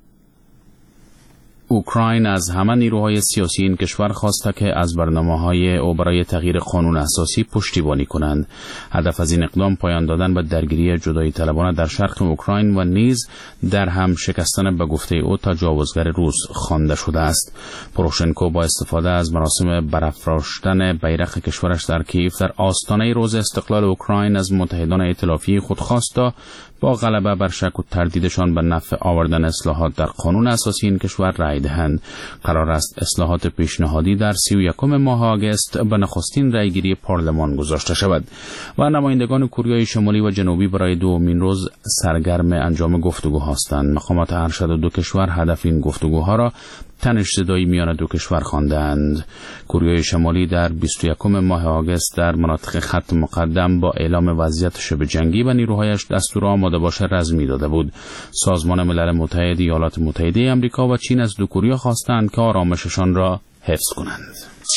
اوکراین از همه نیروهای سیاسی این کشور خواسته که از برنامه‌های او برای تغییر قانون اساسی پشتیبانی کنند. هدف از این اقدام پایان دادن به درگیری جدایی طلبانه در شرق اوکراین و نیز در هم شکستن به گفته او تجاوزگر روس خوانده شده است. پوروشنکو با استفاده از مراسم برافراشتن بیرق کشورش در کیف در آستانه روز استقلال اوکراین از متحدان ائتلافی خود خواست تا با غلبه بر شک و تردیدشان به نفع آوردن اصلاحات در قانون اساسی این کشور رای دهند. قرار است اصلاحات پیشنهادی در سی و یکم ماه آگوست به نخستین رایگیری پارلمان گذاشته شود و نمایندگان کره شمالی و جنوبی برای دومین روز سرگرم انجام گفتگو هستند. مقامات ارشد دو کشور هدف این گفتگوها را تنش زدایی میان دو کشور خواندند. کره شمالی در بیست و یکم ماه آگوست در مناطق خط مقدم با اعلام وضعیت شبه جنگی و نیروهایش دستور آماده باشه رزمی داده بود. سازمان ملل متحد، ایالات متحده آمریکا و چین از دو کره خواستند که آرامششان را حفظ کنند.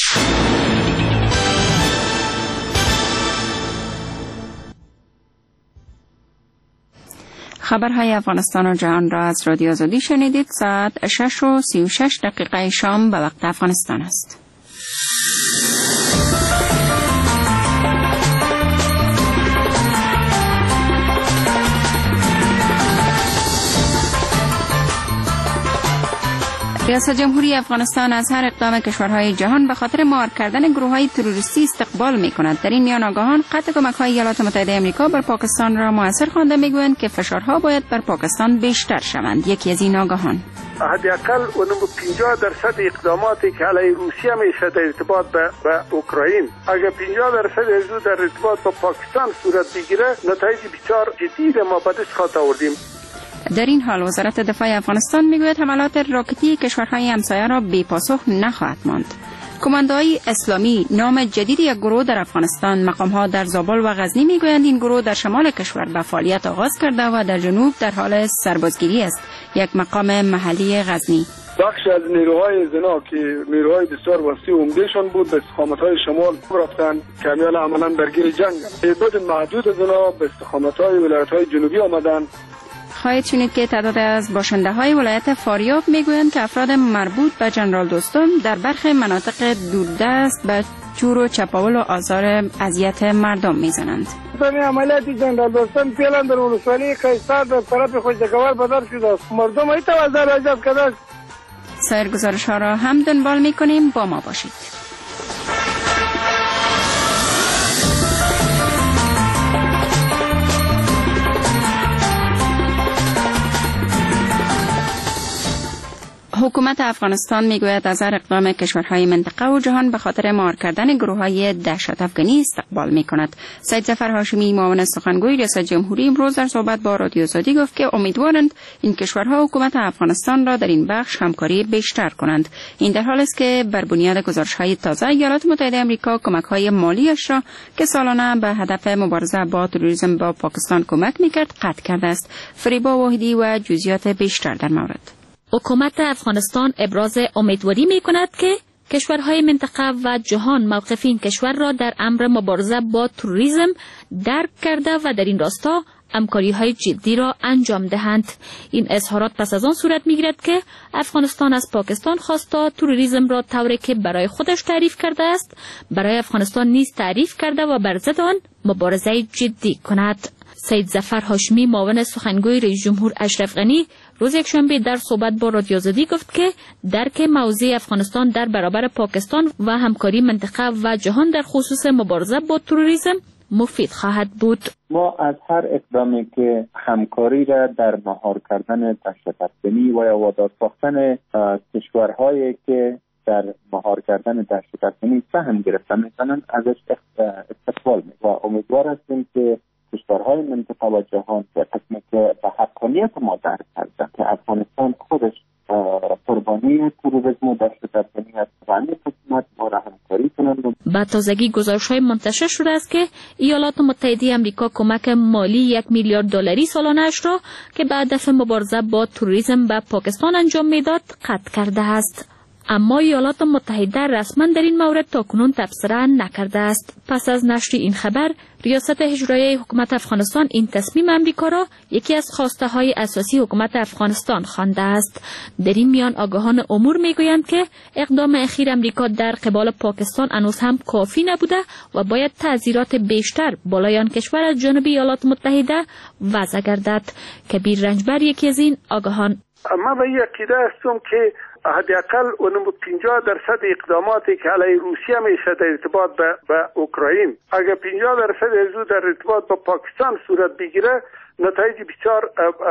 خبرهای افغانستان و جهان را از رادیو آزادی شنیدید. ساعت شش و سی و شش دقیقه شام به وقت افغانستان است. ریاست جمهوری افغانستان از هر اقدام کشورهای جهان به خاطر مهار کردن گروه‌های تروریستی استقبال می‌کند. در این میان آگاهان قطع کمک‌های ایالات متحده آمریکا بر پاکستان را موثر خوانده می‌گویند که فشارها باید بر پاکستان بیشتر شوند. یکی از این آگاهان حداقل اونم پنجاه درصد اقداماتی که علیه روسیه میشه در ارتباط به اوکراین اگر پنجاه درصد از در ارتباط با پاکستان صورت بگیره نتایج بسیار جدی را ما به دست خواهد آوردیم. در این حال وزارت دفاع افغانستان میگوید حملات راکتی کشورهای همسایه را بی پاسخ نخواهد ماند. کماندوهای اسلامی نام جدید یک گروه در افغانستان، مقامها در زابل و غزنی میگویند این گروه در شمال کشور به فعالیت آغاز کرده و در جنوب در حال سربازگیری است. یک مقام محلی غزنی بخش از نیروهای زنا که نیروهای بسیار وسیع و عمدهشان بود به استقامت‌های شمال رفتند که همیان عملاً درگیر جنگ. تعداد محدود از آنها به استقامت‌های ولایت‌های جنوبی آمدند. خواهید شنید که تعداد از باشنده های ولایت فاریاب میگویند که افراد مربوط به جنرال دوستم در برخی مناطق دوردست به چور و چپاول و آزار اذیت مردم میزنند. این عملیات جنرال دوستم فعلا در ولسوالی قیصر در طرف خوشگوار بدر شده است. مردم ای توازن ایجاد کرده است. سایر گزارش ها را هم دنبال میکنیم، با ما باشید. حکومت افغانستان میگوید از هر اقدام کشورهای منطقه و جهان به خاطر مهار کردن گروه‌های دهشت افغانی استقبال میکند. سید ظفر هاشمی معاون سخنگوی ریاست جمهوری امروز در صحبت با رادیو آزادی گفت که امیدوارند این کشورها حکومت افغانستان را در این بخش همکاری بیشتر کنند. این در حالی است که بر بنیاد گزارش‌های تازه ایالات متحده آمریکا کمک‌های مالی‌اش را که سالانه به هدف مبارزه با تروریسم با پاکستان کمک میکرد قطع کرده است. فریبا واحدی و جزئیات بیشتر در مورد. حکومت افغانستان ابراز امیدواری می کند که کشورهای منطقه و جهان موقف این کشور را در امر مبارزه با تروریسم درک کرده و در این راستا همکاری‌های جدی را انجام دهند. این اظهارات پس از آن صورت می‌گیرد که افغانستان از پاکستان خواست تا تروریسم را طوری که برای خودش تعریف کرده است برای افغانستان نیز تعریف کرده و بر ضد آن مبارزه جدی کند. سید ظفر هاشمی معاون سخنگوی رئیس جمهور اشرف غنی روز یکشنبه در صحبت با رادیو آزادی گفت که درک موضع افغانستان در برابر پاکستان و همکاری منطقه و جهان در خصوص مبارزه با تروریسم مفید خواهد بود. ما از هر اقدامی که همکاری را در مهار کردن دهشت افغانی و یا وادار ساختن کشورهایی که در مهار کردن دهشت افغانی سهم گرفتن می‌کنند ازش استقبال می‌کنیم و امیدوار هستیم که کشورهای منطقه و جهان و قسمی که به حقانیت ما درک کرده که افغانستان خودش قربانی تروریسم و دهشت افغانی است و این قسمت ما را همکاری کنند. با تازگی گزارش‌های منتشر شده است که ایالات متحده آمریکا کمک مالی یک میلیارد دلاری سالانه‌اش را که به هدف مبارزه با تروریسم به پاکستان انجام میداد قطع کرده است. اما ایالات متحده رسما در این مورد تاکنون تبصره نکرده است. پس از نشر این خبر، ریاست اجرایی حکومت افغانستان این تصمیم امریکا را یکی از خواسته های اساسی حکومت افغانستان خوانده است. در این میان آگاهان امور میگویند که اقدام اخیر امریکا در قبال پاکستان هنوز هم کافی نبوده و باید تعزیرات بیشتر بالای آن کشور از جانب ایالات متحده وضع گردد. کبیر رنجبر یکی از این آگاهان: من به این عقیده هستم که حداقل اونم پنجاه درصد اقداماتی که علیه روسیه میشه در ارتباط به, به اوکراین، اگر پنجاه درصد از او در ارتباط با پاکستان صورت بگیره، نتایج بسیار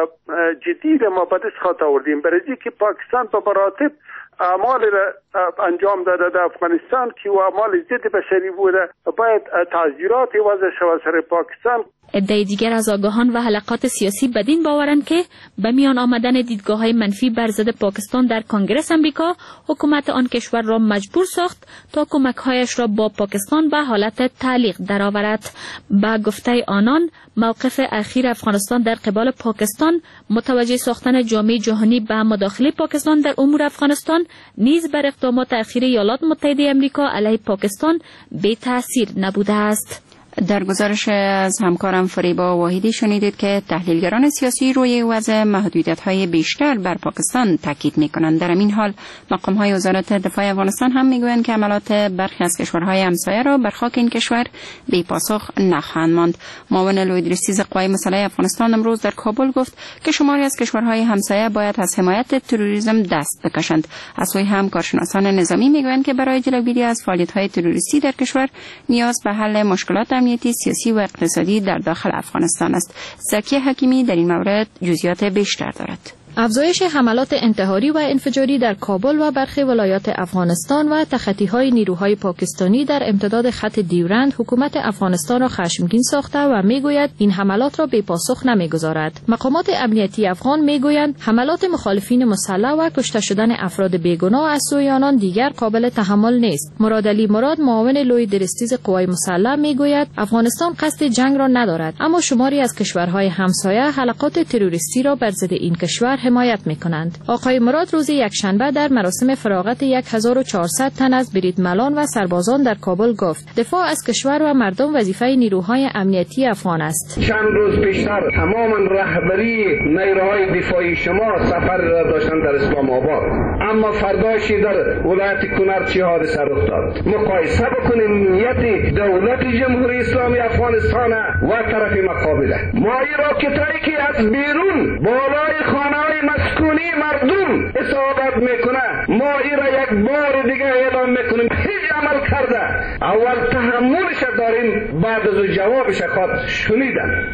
جدی را ما به دست خواهد آوردیم. برای که پاکستان به مراتب اعمال را انجام داده در افغانستان که و اعمال ضد بشری بوده، باید تعزیرات وضع شود سر پاکستان. عده دیگر از آگاهان و حلقات سیاسی بدین باورند که به میان آمدن دیدگاه‌های منفی بر ضد پاکستان در کنگره امریکا حکومت آن کشور را مجبور ساخت تا کمک‌هایش را با پاکستان به حالت تعلیق درآورد. با گفته آنان، موقف اخیر افغانستان در قبال پاکستان متوجه ساختن جامعه جهانی به مداخله پاکستان در امور افغانستان نیز بر اقدامات اخیر ایالات متحده آمریکا علیه پاکستان بی تأثیر نبوده است. در گزارش از همکارم فریبا واحدی شنیدید که تحلیلگران سیاسی روی وضع محدودیت‌های بیشتر بر پاکستان تاکید می‌کنند. در این حال مقام‌های وزارت دفاع افغانستان هم می‌گویند که حملات برخی از کشورهای همسایه را بر خاک این کشور بی پاسخ نخواهند ماند. معاون لوی درستیز قوای مسلح افغانستان امروز در کابل گفت که شماری از کشورهای همسایه باید از حمایت تروریسم دست بکشند. از سوی هم کارشناسان نظامی می‌گویند که برای جلوگیری از فعالیت‌های تروریستی در کشور نیاز به حل مشکلات امنیتی، سیاسی و اقتصادی در داخل افغانستان است. زکی حکیمی در این مورد جزئیات بیشتر دارد. افزایش حملات انتحاری و انفجاری در کابل و برخی ولایات افغانستان و تخطی‌های نیروهای پاکستانی در امتداد خط دیورند حکومت افغانستان را خشمگین ساخته و میگوید این حملات را بی پاسخ نمیگذارد. مقامات امنیتی افغان میگویند حملات مخالفین مسلح و کشته شدن افراد بیگناه از سوی آنان دیگر قابل تحمل نیست. مراد علی مراد معاون لوی درستیز قوای مسلح میگوید افغانستان قصد جنگ را ندارد، اما شماری از کشورهای همسایه حلقات تروریستی را بر ضد این کشور حمایت می‌کنند. آقای مراد روز یکشنبه در مراسم فراغت هزار و چهارصد تن از بریدملان و سربازان در کابل گفت دفاع از کشور و مردم وظیفه نیروهای امنیتی افغان است. چند روز پیشتر تمام رهبری نیروهای دفاعی شما سفر را داشتند در اسلام آباد، اما فرداشی در ولایت کنر چه حادثه رخ داد. مقایسه بکنید نیت دولت جمهوری اسلامی افغانستان و طرف مقابله. ما راکتایی که از بیرون بالای خانه مسکونی مردم اصابت میکنه، ما ای را یک بار دیگه اعلام میکنیم هیچ عمل کرده. اول تحملش داریم، بعد از جوابش خود شنیدن.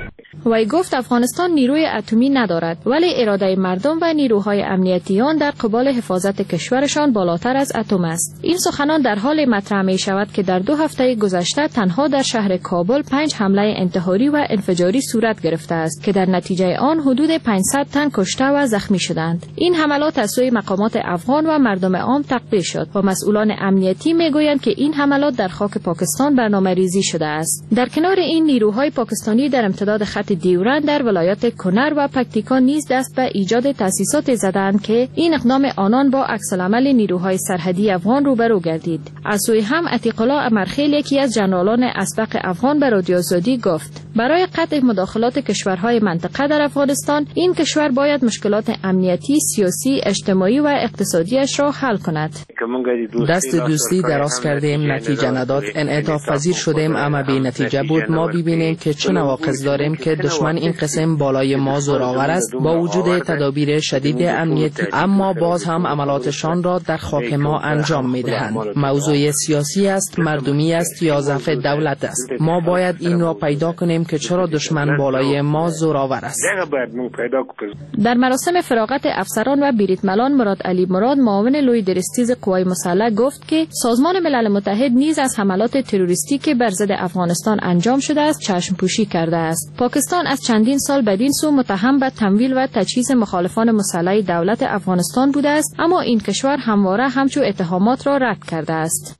وی گفت افغانستان نیروی اتمی ندارد ولی اراده مردم و نیروهای امنیتی آن در قبال حفاظت کشورشان بالاتر از اتم است. این سخنان در حال مطرح می شود که در دو هفته گذشته تنها در شهر کابل پنج حمله انتحاری و انفجاری صورت گرفته است که در نتیجه آن حدود پانصد تن کشته و زخمی شدند. این حملات از سوی مقامات افغان و مردم عام تقبیل شد و مسئولان امنیتی میگویند که این حملات در خاک پاکستان برنامه‌ریزی شده است. در کنار این نیروهای پاکستانی در امتداد خط دیورند در ولایات کنر و پکتیکا نیز دست به ایجاد تأسیسات زدند که این اقدام آنان با عکس‌العمل نیروهای سرحدی افغان روبرو گردید. از سوی هم عتیق‌الله امرخیل یکی از جنرالان اسبق افغان به رادیو آزادی گفت برای قطع مداخلات کشورهای منطقه در افغانستان این کشور باید مشکلات امنیتی، سیاسی، اجتماعی و اقتصادیش را حل کند. دست دوستی دراز کردیم، نتیجه نداد، انعطاف پذیر شدیم اما بی نتیجه بود. ما ببینیم که چه نواقص داریم که دشمن این قسم بالای ما زورآور است با وجود تدابیر شدید امنیتی، اما باز هم عملاتشان را در خاک ما انجام میدهند. موضوع سیاسی است، مردمی است یا ضعف دولت است. ما باید این را پیدا کنیم که چرا دشمن بالای ما زورآور است. در مراسم فراغت افسران و بریتملان مراد علی مراد معاون لوی درستیز قوای مسلح گفت که سازمان ملل متحد نیز از حملات تروریستی که بر ضد افغانستان انجام شده است چشم پوشی کرده است. پاکستان از چندین سال بدین سو متهم به تمویل و تجهیز مخالفان مسلح دولت افغانستان بوده است، اما این کشور همواره همچو اتهامات را رد کرده است.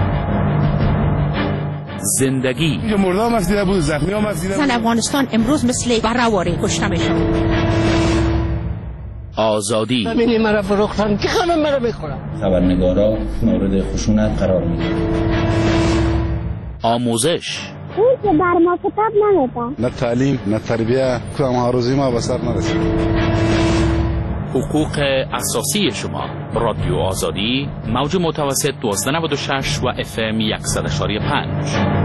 زندگی مردم از دیده بود، زخمی هم از دیده بود. افغانستان امروز مثل برآوری کشته میشه. آزادی همینی مرا فروختن که خانم مرا بخورم. خبرنگارا مورد خشونت قرار میدن. آموزش اون که بر ما کتاب نمیدن. نه تعلیم نه تربیه، کدام هاروزی ما به سر نرسید. حقوق اساسی شما. رادیو آزادی موج متوسط دوازده نود و شش و اف ام صد و پنج.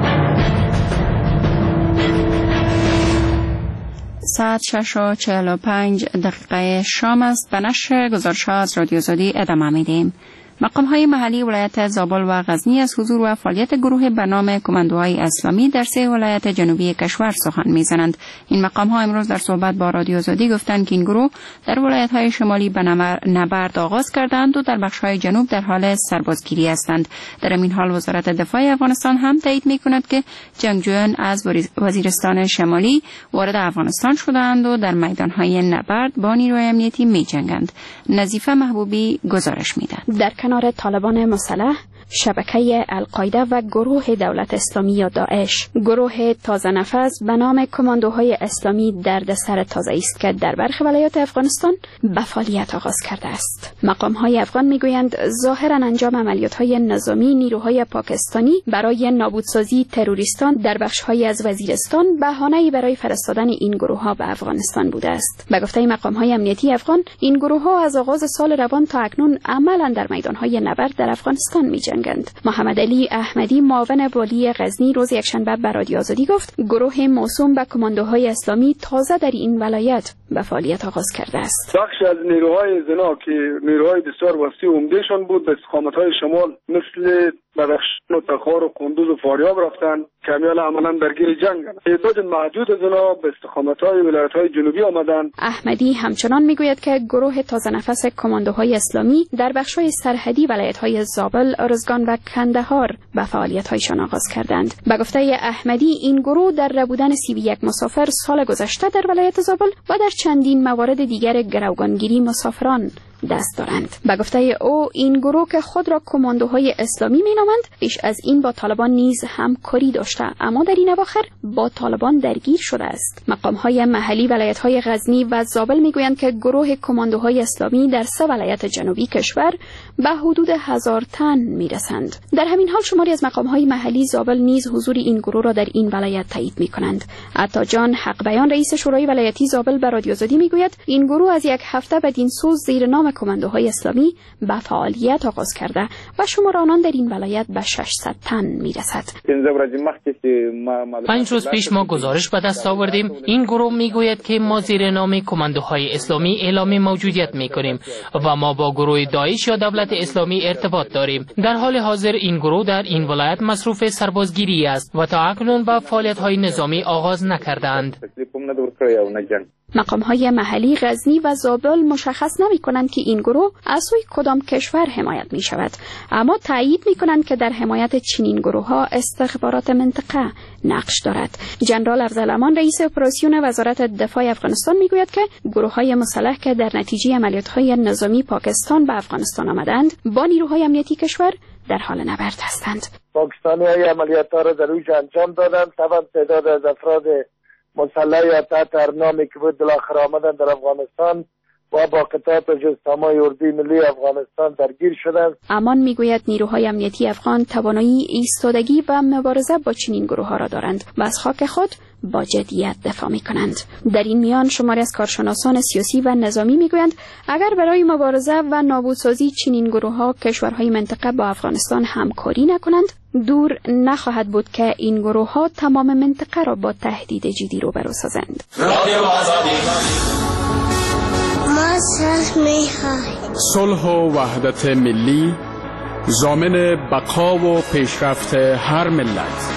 ساعت شش و چهل و پنج دقیقه شام است. به نشر گزارش‌ها از رادیو آزادی ادامه میدیم. مقام‌های محلی ولایت زابل و غزنی از حضور و فعالیت گروه به نام کماندوهای اسلامی در سه ولایت جنوبی کشور سخن می‌زنند. این مقام‌ها امروز در صحبت با رادیو آزادی گفتند که این گروه در ولایت‌های شمالی به نبرد آغاز کردند و در بخش‌های جنوب در حال سربازگیری هستند. در این حال وزارت دفاع افغانستان هم تایید می‌کند که جنگجویان از وزیرستان شمالی وارد افغانستان شدند و در میدان‌های نبرد با نیروی امنیتی می‌جنگند. نظیفه محبوبی گزارش می‌دهد. در کنار طالبان مسلح، شبکه القاعده و گروه دولت اسلامی یا داعش، گروه تازه نفس به نام کماندوهای اسلامی دردسر تازه است که در برخی ولایات افغانستان به فعالیت آغاز کرده است. مقام‌های افغان میگویند ظاهراً انجام عملیات‌های نظامی نیروهای پاکستانی برای نابودسازی تروریستان در بخش‌هایی از وزیرستان بهانه‌ای برای فرستادن این گروه‌ها به افغانستان بوده است. به گفته مقام‌های امنیتی افغان، این گروه‌ها از آغاز سال روان تا اکنون عملاً در میدان‌های نبرد در افغانستان می‌جنگند. محمد علی احمدی معاون والی غزنی روز یکشنبه به رادیو آزادی گفت گروه موسوم به کماندوهای اسلامی تازه در این ولایت به فعالیت آغاز کرده است. بخش از نیروهای زنا که نیروهای بسیار وسیع و عمدهشان بود به استقامت‌های شمال مثل بدخشان و تخار و قندوز و فاریاب رفتن که همیال عملا درگیر جنگند. تعداد محدود از آنها به استقامت‌های ولایت‌های جنوبی آمدند. احمدی همچنان میگوید که گروه تازه نفس کماندوهای اسلامی در بخش‌های سرحدی ولایت‌های زابل، ارزگان و کندهار به فعالیت‌هایشان آغاز کردند. به گفته احمدی این گروه در ربودن سی و یک مسافر سال گذشته در ولایت زابل و در چندین موارد دیگر گروگانگیری مسافران دست دارند. به گفته او این گروه که خود را کماندوهای اسلامی مینامند پیش از این با طالبان نیز همکاری داشته، اما در این اواخر با طالبان درگیر شده است. مقام‌های محلی ولایت‌های غزنی و زابل میگویند که گروه کماندوهای اسلامی در سه ولایت جنوبی کشور به حدود هزار تن میرسند. در همین حال شماری از مقام‌های محلی زابل نیز حضور این گروه را در این ولایت تایید می‌کنند. عطا جان حق بیان رئیس شورای ولایتی زابل به رادیو آزادی میگوید این گروه از یک هفته بدین سو زیر نام کماندوهای اسلامی به فعالیت آغاز کرده و شمار آنان در این ولایت به ششصد تن میرسد. پنج روز پیش ما گزارش به دست آوردیم. این گروه میگوید که ما زیر نام کماندوهای اسلامی اعلام موجودیت میکنیم و ما با گروه داعش یا دولت اسلامی ارتباط داریم. در حال حاضر این گروه در این ولایت مصروف سربازگیری است و تا اکنون با فعالیت‌های نظامی آغاز نکردند. هم ندور کړی او نه جنگ. مقام‌های محلی غزنی و زابل مشخص نمی‌کنند که این گروه از سوی کدام کشور حمایت می‌شود، اما تایید می‌کنند که در حمایت چنین گروه‌ها استخبارات منطقه نقش دارد. جنرال افضل امان رئیس اپراسیون وزارت دفاع افغانستان می‌گوید که گروه‌های مسلح که در نتیجه عملیات‌های نظامی پاکستان به افغانستان آمدند با نیروهای امنیتی کشور در حال نبرد هستند. پاکستانی‌ها عملیات‌ها را در اوج انجام دادند. طبعا تعداد از افراد مسلح یا تحت هر نامی که بود بالاخره آمدن در افغانستان و با قطعات و جسامای اردوی ملی افغانستان درگیر شدند. امان میگوید نیروهای امنیتی افغان توانایی ایستادگی و مبارزه با چنین گروه‌ها را دارند و از خاک خود با جدیت دفاع می‌کنند. در این میان شماری از کارشناسان سیاسی و نظامی میگویند اگر برای مبارزه و نابودسازی چنین گروه‌ها کشورهای منطقه با افغانستان همکاری نکنند، دور نخواهد بود که این گروه‌ها تمام منطقه را با تهدید جدی روبرو سازند. ما صلح و وحدت ملی ضامن بقا و پیشرفت هر ملت.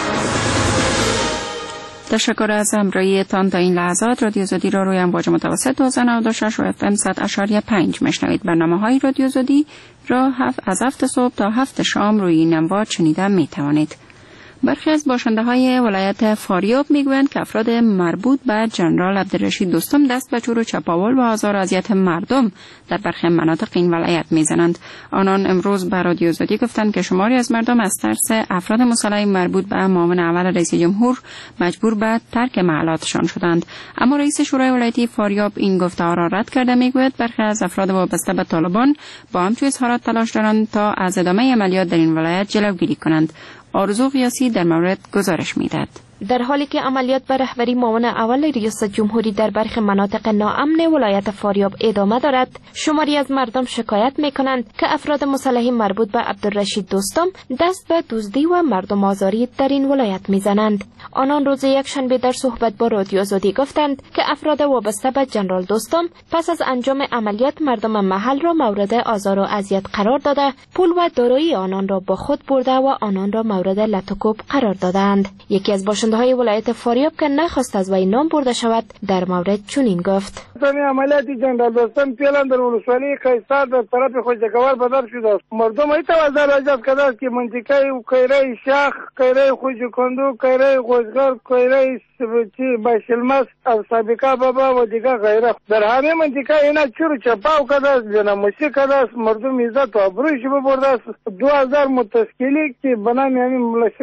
تشکر از همراهیتان تا این لحظات. رادیو آزادی را روی امواج متوسط دویست و نود و شش و اف ام صد و پنج میشنوید. برنامه‌های رادیو آزادی را از هفت صبح تا هفت شام روی این امواج شنیدن می‌توانید. برخی از باشنده‌های ولایت فاریاب میگویند که افراد مربوط به جنرال عبدالرشید دوستم دست به چور و چپاول و آزار و اذیت مردم در برخی مناطق این ولایت میزنند. آنان امروز به رادیو آزادی گفتند که شماری از مردم از ترس افراد مسلح مربوط به معاون اول رئیس جمهور مجبور به ترک محلاتشان شدند. اما رئیس شورای ولایتی فاریاب این گفته‌ها را رد کرده میگوید برخی از افراد وابسته به طالبان با همچون اظهارات تلاش دارند تا از ادامه عملیات در این ولایت جلوگیری کنند. آرزو قیاسی در مورد گزارش می‌دهد. در حالی که عملیات به رهبری معاون اول ریاست جمهوری در برخی مناطق ناامن ولایت فاریاب ادامه دارد، شماری از مردم شکایت می‌کنند که افراد مسلح مربوط به عبدالرشید دوستم دست به دزدی و مردم آزاری در این ولایت می‌زنند. آنان روز یکشنبه در صحبت با رادیو آزادی گفتند که افراد وابسته به جنرال دوستم پس از انجام عملیات مردم محل را مورد آزار و اذیت قرار داده، پول و دارایی آنان را با خود برده و آنان را مورد لط و کوب قرار دادند. یکی از باشنده‌های ولایت فاریاب که نخواست از وی نام برده شود در مورد چنین گفت: این عملیات جنرال دوستم فعلا در ولسوالی قیصر در طرف خوشگوار بدر شده است. مردم ای توازن راجع کرده است که منطقه قیره شاخ، قیره خوشکندو، قیره خوشگار، قیره چی باشلمس، سابقه بابا و دیگر غیره در همه منطقه اینا چور چپاو کرده است، جنموسی کرده است، مردم عزت و ابرویش برده است. دو هزار متشکلی که بنام همین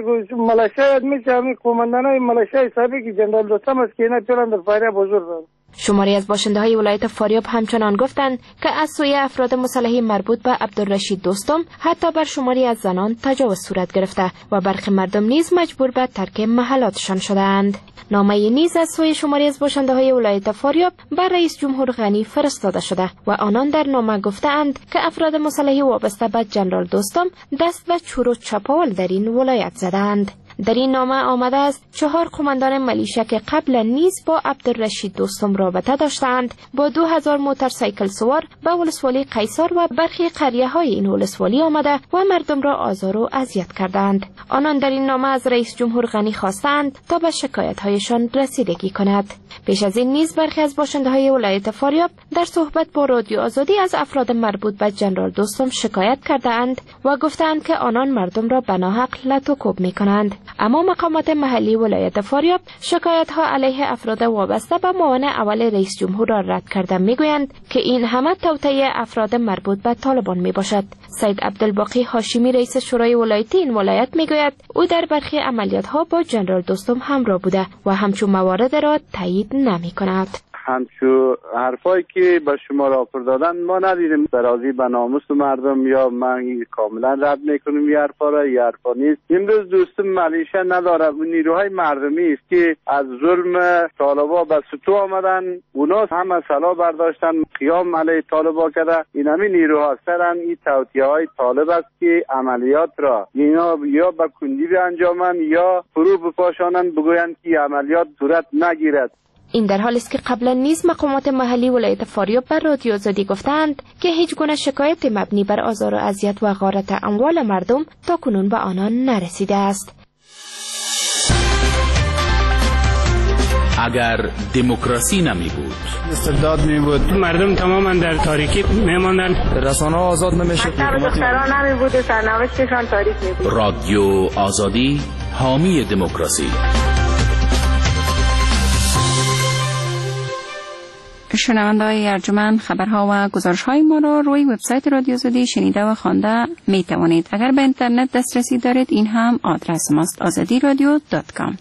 ملاشای میشه، همین قومندانای ملاشای سابق جنرال دوستم است که اینا فعلا در فاریاب حضور دارند. شماری از باشنده‌های ولایت فاریاب همچنان گفتند که از سوی افراد مسلح مربوط به عبدالرشید دوستم حتی بر شماری از زنان تجاوز صورت گرفته و برخی مردم نیز مجبور به ترک محلاتشان شدند. نامه نیز از سوی شماری از باشنده‌های ولایت فاریاب بر رئیس جمهور غنی فرستاده شده و آنان در نامه گفتند که افراد مسلح وابسته به جنرال دوستم دست به چور و چپاول در این ولایت زدند. در این نامه آمده است چهار قماندان ملیشه که قبلا نیز با عبدالرشید دوستم رابطه داشتند با دو هزار موتورسایکل سوار به ولسوالی قیصر و برخی قریه های این ولسوالی آمده و مردم را آزار و اذیت کردند. آنان در این نامه از رئیس جمهور غنی خواستند تا به شکایت هایشان رسیدگی کند. پیش از این نیز برخی از باشنده های ولایت فاریاب در صحبت با رادیو آزادی از افراد مربوط به جنرال دوستم شکایت کردند و گفتند که آنان مردم را به ناحق لط و کوب می‌کنند. اما مقامات محلی ولایت فاریاب شکایت ها علیه افراد وابسته به معاون اول رئیس جمهور را رد کرده میگویند که این همه توطئه افراد مربوط به طالبان می باشد. سید عبدالباقی هاشمی رئیس شورای ولایتی این ولایت میگوید او در برخی عملیات ها با جنرال دوستم همراه بوده و همچون موارد را تایید نمی کند. همچو حرفایی که به شما راپر دادن ما ندیدیم برازی به ناموس مردم یا من کاملا رد میکنیم این حرفا را. این حرفا نیست. امروز دوستم ملیشه نداره، اون نیروهای مردمی است که از ظلم طالبا به سطوح آمدن، اونا همه سلا برداشتن قیام علیه طالبا کرده. این همین نیروها سرن این توطئه های طالب است که عملیات را اینا یا به کندی انجامن یا فرو بپاشانن بگویند که عملیات صورت نگیرد. این در حالی است که قبلا نیز مقامات محلی ولایت فاریاب بر رادیو آزادی گفتند که هیچ گونه شکایت مبنی بر آزار و اذیت و غارت اموال مردم تا کنون به آنان نرسیده است. اگر دموکراسی نمی بود، استبداد می بود، مردم تماما در تاریکی می ماندن، رسانه آزاد نمیشد، دختران نمی بود، سرنوشتشان تاریک می بود. رادیو آزادی، حامی دموکراسی. شنونده‌های ارجمند، خبرها و گزارش‌های ما را روی وبسایت رادیو آزادی شنیده و خوانده می توانید. اگر به اینترنت دسترسی دارید، این هم آدرس ماست: آزادی رادیو دات کام.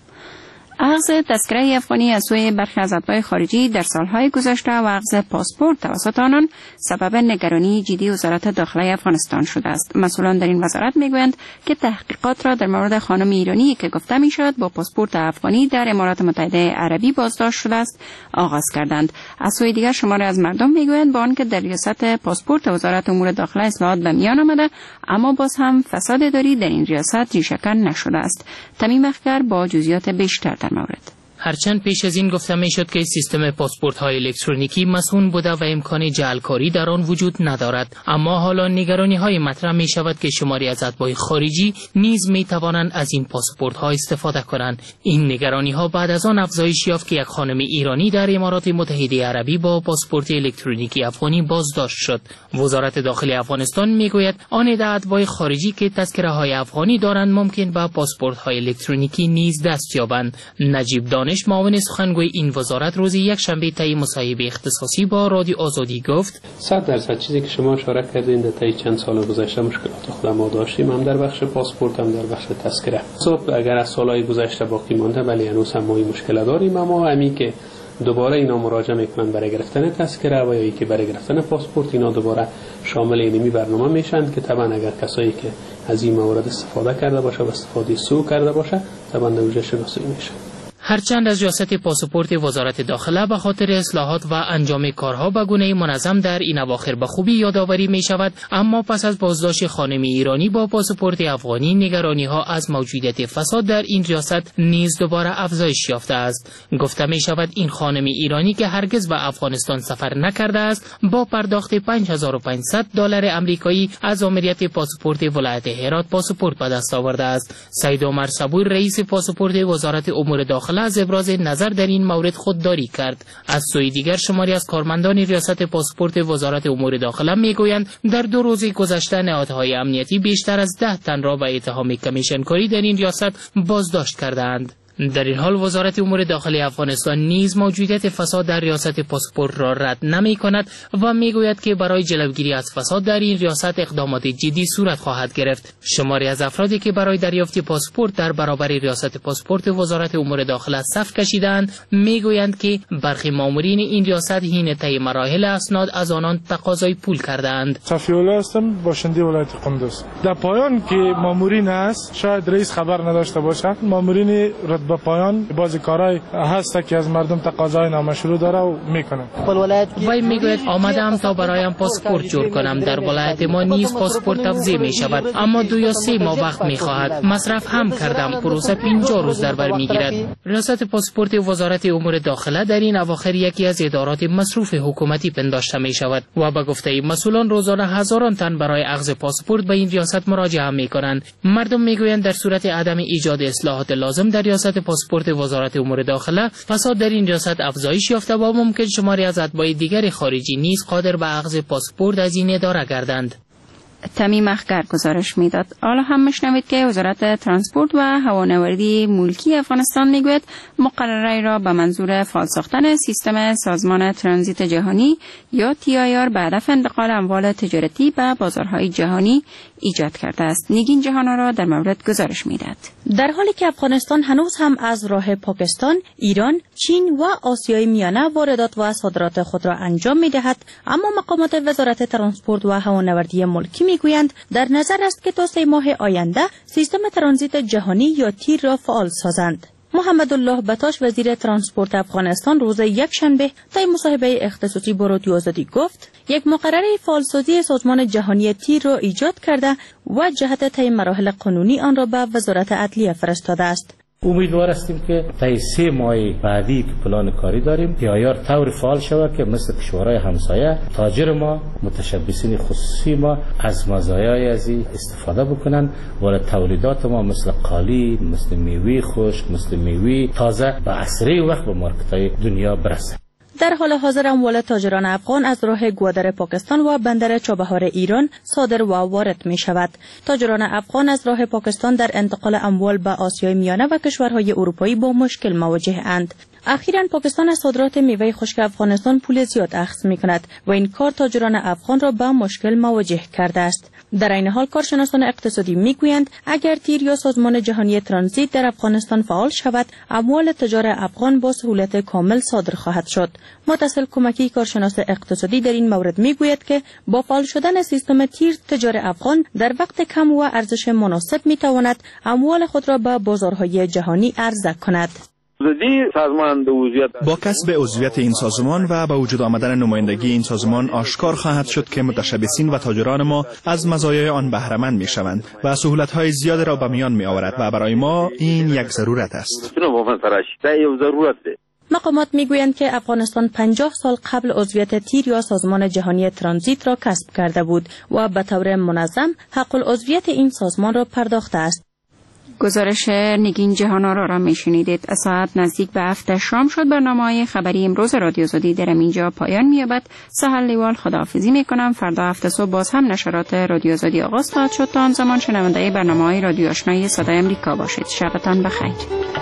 اخذ تذکره افغانی از سوی برخی از اتباع خارجی در سالهای گذشته و اخذ پاسپورت توسط آنان سبب نگرانی جدی وزارت داخله افغانستان شده است. مسئولان در این وزارت میگویند که تحقیقات را در مورد خانم ایرانی که گفته میشد با پاسپورت افغانی در امارات متحده عربی بازداشت شده است آغاز کردند. از سوی دیگر شماری از مردم میگویند با آنکه در ریاست پاسپورت وزارت امور داخله اصلاحات به میان آمده، اما باز هم فساد اداری در این ریاست ریشه‌کن نشده است. تمیم اخگر با جزئیات بیشتر در مورد. هرچند پیش از این گفته می شد که سیستم پاسپورت های الکترونیکی مسئول بوده و امکان جعلکاری در آن وجود ندارد، اما حالا نگرانی های مطرح می شود که شماری از اتباع خارجی نیز می توانند از این پاسپورت ها استفاده کنند. این نگرانی ها بعد از آن افزایش یافت که یک خانم ایرانی در امارات متحده عربی با پاسپورت الکترونیکی افغانی بازداشت شد. وزارت داخلی افغانستان می گوید آن اتباع خارجی که تذکره های افغانی دارند ممکن به پاسپورت های الکترونیکی نیز دست یابند. نجیب دانش معاون سخنگوی این وزارت روز یک شنبه طی مصاحبه اختصاصی با رادیو آزادی گفت: صد درصد چیزی که شما اشاره کردین در طی چند سال گذشته مشکلات خود ما داشتیم، هم در بخش پاسپورت هم در بخش تذکره. صبح اگر از سالهای گذشته باقی مانده ولی هنوز هم ما این مشکل داریم، اما همین که دوباره اینا مراجعه میکنن برای گرفتن تذکره و یا اینکه برای گرفتن پاسپورت، اینا دوباره شامل اینمی برنامه میشن که طبعا اگر کسایی که از این موارد استفاده کرده باشه و استفاده سوء کرده باشه طبعا در شناسایی میشه. هرچند از ریاست پاسپورت وزارت داخله به خاطر اصلاحات و انجام کارها به گونه منظم در این اواخر به خوبی یادآوری می شود، اما پس از بازداشت خانم ایرانی با پاسپورت افغانی نگرانی ها از موجودیت فساد در این ریاست نیز دوباره افزایش یافته است. گفته می شود این خانم ایرانی که هرگز به افغانستان سفر نکرده است با پرداخت پنج هزار و پانصد دلار آمریکایی از ماموریت پاسپورت ولایت هرات پاسپورت به دست آورده است. سید عمر صبور رئیس پاسپورت وزارت امور داخله از ابراز نظر در این مورد خودداری کرد. از سوی دیگر شماری از کارمندان ریاست پاسپورت وزارت امور داخله میگویند در دو روز گذشته نهادهای امنیتی بیشتر از ده تن را به اتهام کمیشن کاری در این ریاست بازداشت کردند. در این حال وزارت امور داخلی افغانستان نیز موجودیت فساد در ریاست پاسپورت را رد نمی کند و می گوید که برای جلوگیری از فساد در این ریاست اقدامات جدی صورت خواهد گرفت. شماری از افرادی که برای دریافت پاسپورت در برابر ریاست پاسپورت وزارت امور داخله صف کشیدند می گویند که برخی مامورین این ریاست حین طی مراحل اسناد از آنان تقاضای پول کردند. صفی‌الله هستم، باشنده ولایت قندوز. در پایان که مامورین است شاید رئیس خبر نداشته باشند، مامورین به پایان بعضی کارهای هست که از مردم تقاضای نامشروع داره و میکنه. وی میگوید آمدم تا برایم پاسپورت جور کنم. در ولایت ما نیز پاسپورت توزیع می شود، اما دو یا سه ماه وقت میخواهد. مصرف هم کردم، پروسه پنجاه روز در بر میگیرد. ریاست پاسپورت وزارت امور داخله در این اواخر یکی از ادارات مصروف حکومتی پنداشته می شود و به گفته مسئولان روزانه هزاران تن برای اخذ پاسپورت به این ریاست مراجعه می کنند. مردم میگویند در صورت عدم ایجاد اصلاحات لازم در ریاست پاسپورت وزارت امور داخله فساد در این ریاست افزایش یافته و ممکن شماری از اتباع دیگر خارجی نیز قادر به اخذ پاسپورت از این اداره گردند. تمیم اخگر گزارش میداد. حالا هم میشنوید که وزارت ترانسپورت و هوانوردی ملکی افغانستان میگوید مقرره را به منظور فعال ساختن سیستم سازمان ترانزیت جهانی یا تی آی آر به هدف انتقال اموال تجارتی به بازارهای جهانی ایجاد کرده است. نگین جهانا را در مورد گزارش میداد. در حالی که افغانستان هنوز هم از راه پاکستان، ایران، چین و آسیای میانه واردات و صادرات خود را انجام میدهد، اما مقامات وزارت ترانسپورت و هوانوردی ملکی میگویند در نظر است که تا سه ماه آینده سیستم ترانزیت جهانی یا تیر را فعال سازند. محمد الله بتاش وزیر ترانسپورت افغانستان روز یکشنبه طی مصاحبه اختصاصی با رادیو آزادی گفت یک مقرره فعالسازی سازمان جهانی تیر را ایجاد کرده و جهت طی مراحل قانونی آن را به وزارت عدلیه فرستاده است. امیدوار هستیم که طی سه ماه بعدی که پلان کاری داریم پیایار طور فعال شود که مثل کشورهای همسایه تاجر ما، متشبثین خصوصی ما از مزایای از این استفاده بکنن و تولیدات ما مثل قالی، مثل میوه خشک، مثل میوه تازه به اسرع وقت به مارکت‌های دنیا برسه. در حال حاضر اموال تاجران افغان از راه گوادر پاکستان و بندر چابهار ایران صادر و وارد می شود. تاجران افغان از راه پاکستان در انتقال اموال به آسیای میانه و کشورهای اروپایی با مشکل مواجه اند. اخیراً پاکستان از صادرات میوه خشک افغانستان پول زیاد اخذ می کند و این کار تاجران افغان را به مشکل مواجه کرده است. در این حال کارشناسان اقتصادی می گویند اگر تیر یا سازمان جهانی ترانزیت در افغانستان فعال شود، اموال تجار افغان با سهولت کامل صادر خواهد شد. متصل کمکی کارشناس اقتصادی در این مورد می گوید که با فعال شدن سیستم تیر، تجار افغان در وقت کم و ارزش مناسب می تواند اموال خود را به بازارهای جهانی عرضه کند. با کسب عضویت این سازمان و با وجود آمدن نمایندگی این سازمان آشکار خواهد شد که متشبثین و تاجران ما از مزایای آن بهره مند می شوند و سهولت‌های زیاد را به میان می آورد و برای ما این یک ضرورت است. مقامات میگویند که افغانستان پنجاه سال قبل عضویت تیر یا سازمان جهانی ترانزیت را کسب کرده بود و به طور منظم حق العضویت این سازمان را پرداخته است. گزارش نگین جهان‌آرا را میشنیدید. ساعت نزدیک به هفت شام شد. برنامه‌های خبری امروز رادیو آزادی در اینجا پایان می‌یابد. سهل لیوال خداحافظی می‌کنم. فردا هفت صبح باز هم نشرات رادیو آزادی آغاز خواهد شد. تا آن زمان شنونده برنامه‌های رادیو آشنایی صدای آمریکا باشید. شبتان بخیر.